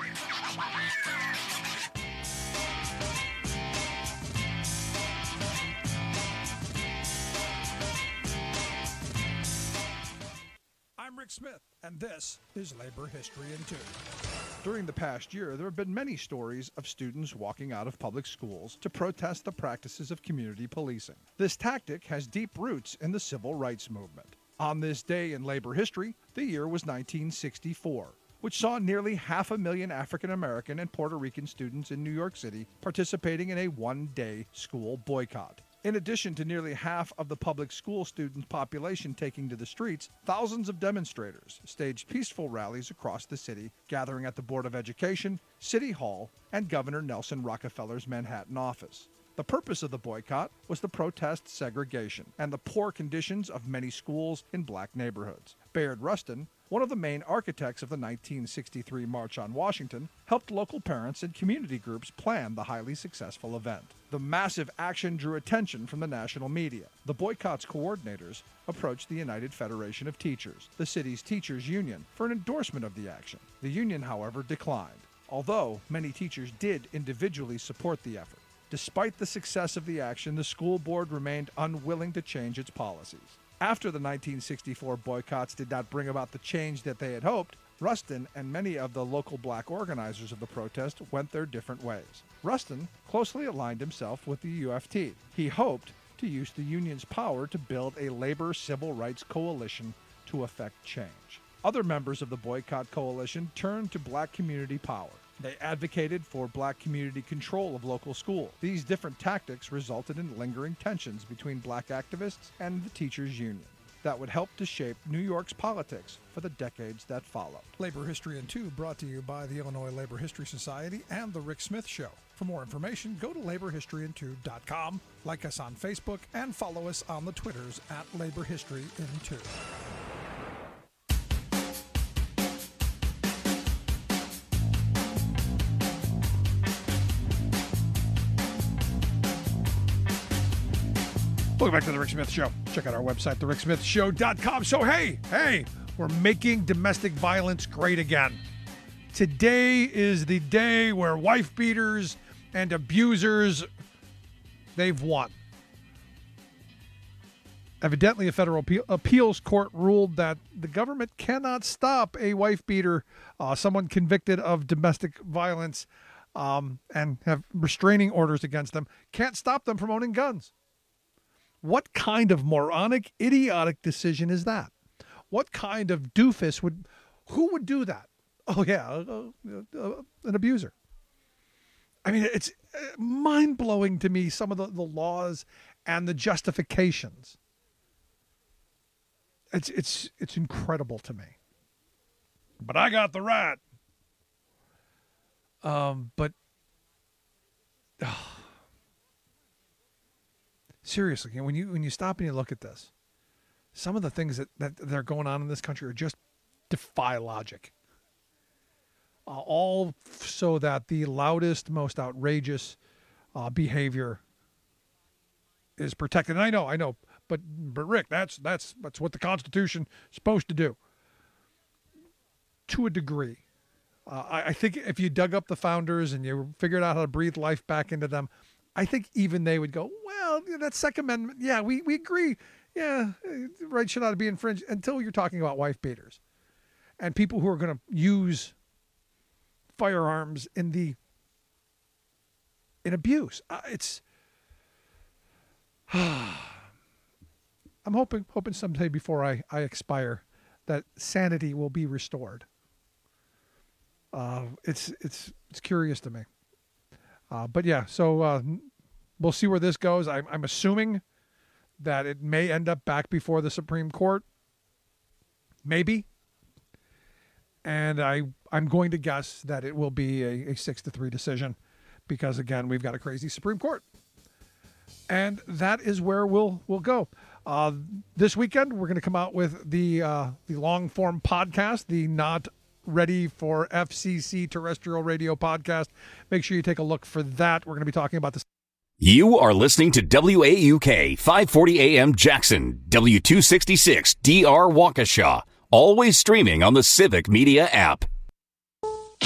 P: I'm Rick Smith, and this is Labor History in Two. During the past year, there have been many stories of students walking out of public schools to protest the practices of community policing. This tactic has deep roots in the civil rights movement. On this day in labor history, the year was nineteen sixty-four, which saw nearly half a million African American and Puerto Rican students in New York City participating in a one-day school boycott. In addition to nearly half of the public school student population taking to the streets, thousands of demonstrators staged peaceful rallies across the city, gathering at the Board of Education, City Hall, and Governor Nelson Rockefeller's Manhattan office. The purpose of the boycott was to protest segregation and the poor conditions of many schools in black neighborhoods. Bayard Rustin, one of the main architects of the nineteen sixty-three March on Washington, helped local parents and community groups plan the highly successful event. The massive action drew attention from the national media. The boycott's coordinators approached the United Federation of Teachers, the city's teachers' union, for an endorsement of the action. The union, however, declined, although many teachers did individually support the effort. Despite the success of the action, the school board remained unwilling to change its policies. After the nineteen sixty-four boycotts did not bring about the change that they had hoped, Rustin and many of the local black organizers of the protest went their different ways. Rustin closely aligned himself with the U F T. He hoped to use the union's power to build a labor civil rights coalition to effect change. Other members of the boycott coalition turned to black community power. They advocated for black community control of local schools. These different tactics resulted in lingering tensions between black activists and the teachers' union that would help to shape New York's politics for the decades that followed. Labor History in Two brought to you by the Illinois Labor History Society and The Rick Smith Show. For more information, go to labor history in two dot com, like us on Facebook, and follow us on the Twitters at Labor History in Two. Welcome back to The Rick Smith Show. Check out our website, the rick smith show dot com. So, hey, hey, we're making domestic violence great again. Today is the day where wife beaters and abusers, they've won. Evidently, a federal appeal, appeals court ruled that the government cannot stop a wife beater, uh, someone convicted of domestic violence, um, and have restraining orders against them, can't stop them from owning guns. What kind of moronic, idiotic decision is that? What kind of doofus would, who would do that? Oh, yeah, uh, uh, an abuser. I mean, it's mind-blowing to me, some of the, the laws and the justifications. It's, it's, it's incredible to me. But I got the right. Um, but... Oh. Seriously, when you when you stop and you look at this, some of the things that, that, that are going on in this country are just defy logic. Uh, all so that the loudest, most outrageous uh, behavior is protected. And I know, I know, but but Rick, that's that's that's what the Constitution is supposed to do. To a degree, uh, I, I think if you dug up the founders and you figured out how to breathe life back into them, I think even they would go, well, that Second Amendment, yeah, we, we agree. Yeah, rights should not be infringed until you're talking about wife beaters and people who are going to use firearms in the in abuse. Uh, it's I'm hoping hoping someday before I, I expire that sanity will be restored. Uh, it's it's it's curious to me. Uh, but yeah, so uh, we'll see where this goes. I'm, I'm assuming that it may end up back before the Supreme Court. Maybe. And I, I'm going to guess that it will be a, a six to three decision because, again, we've got a crazy Supreme Court. and that is where we'll we'll go. Uh, this weekend, we're going to come out with the uh, the long form podcast, the Not Ready for F C C Terrestrial Radio podcast. Make sure you take a look for that. We're going to be talking about this.
A: You are listening to W A U K five forty A M Jackson, W two sixty-six D R Waukesha, always streaming on the Civic Media app.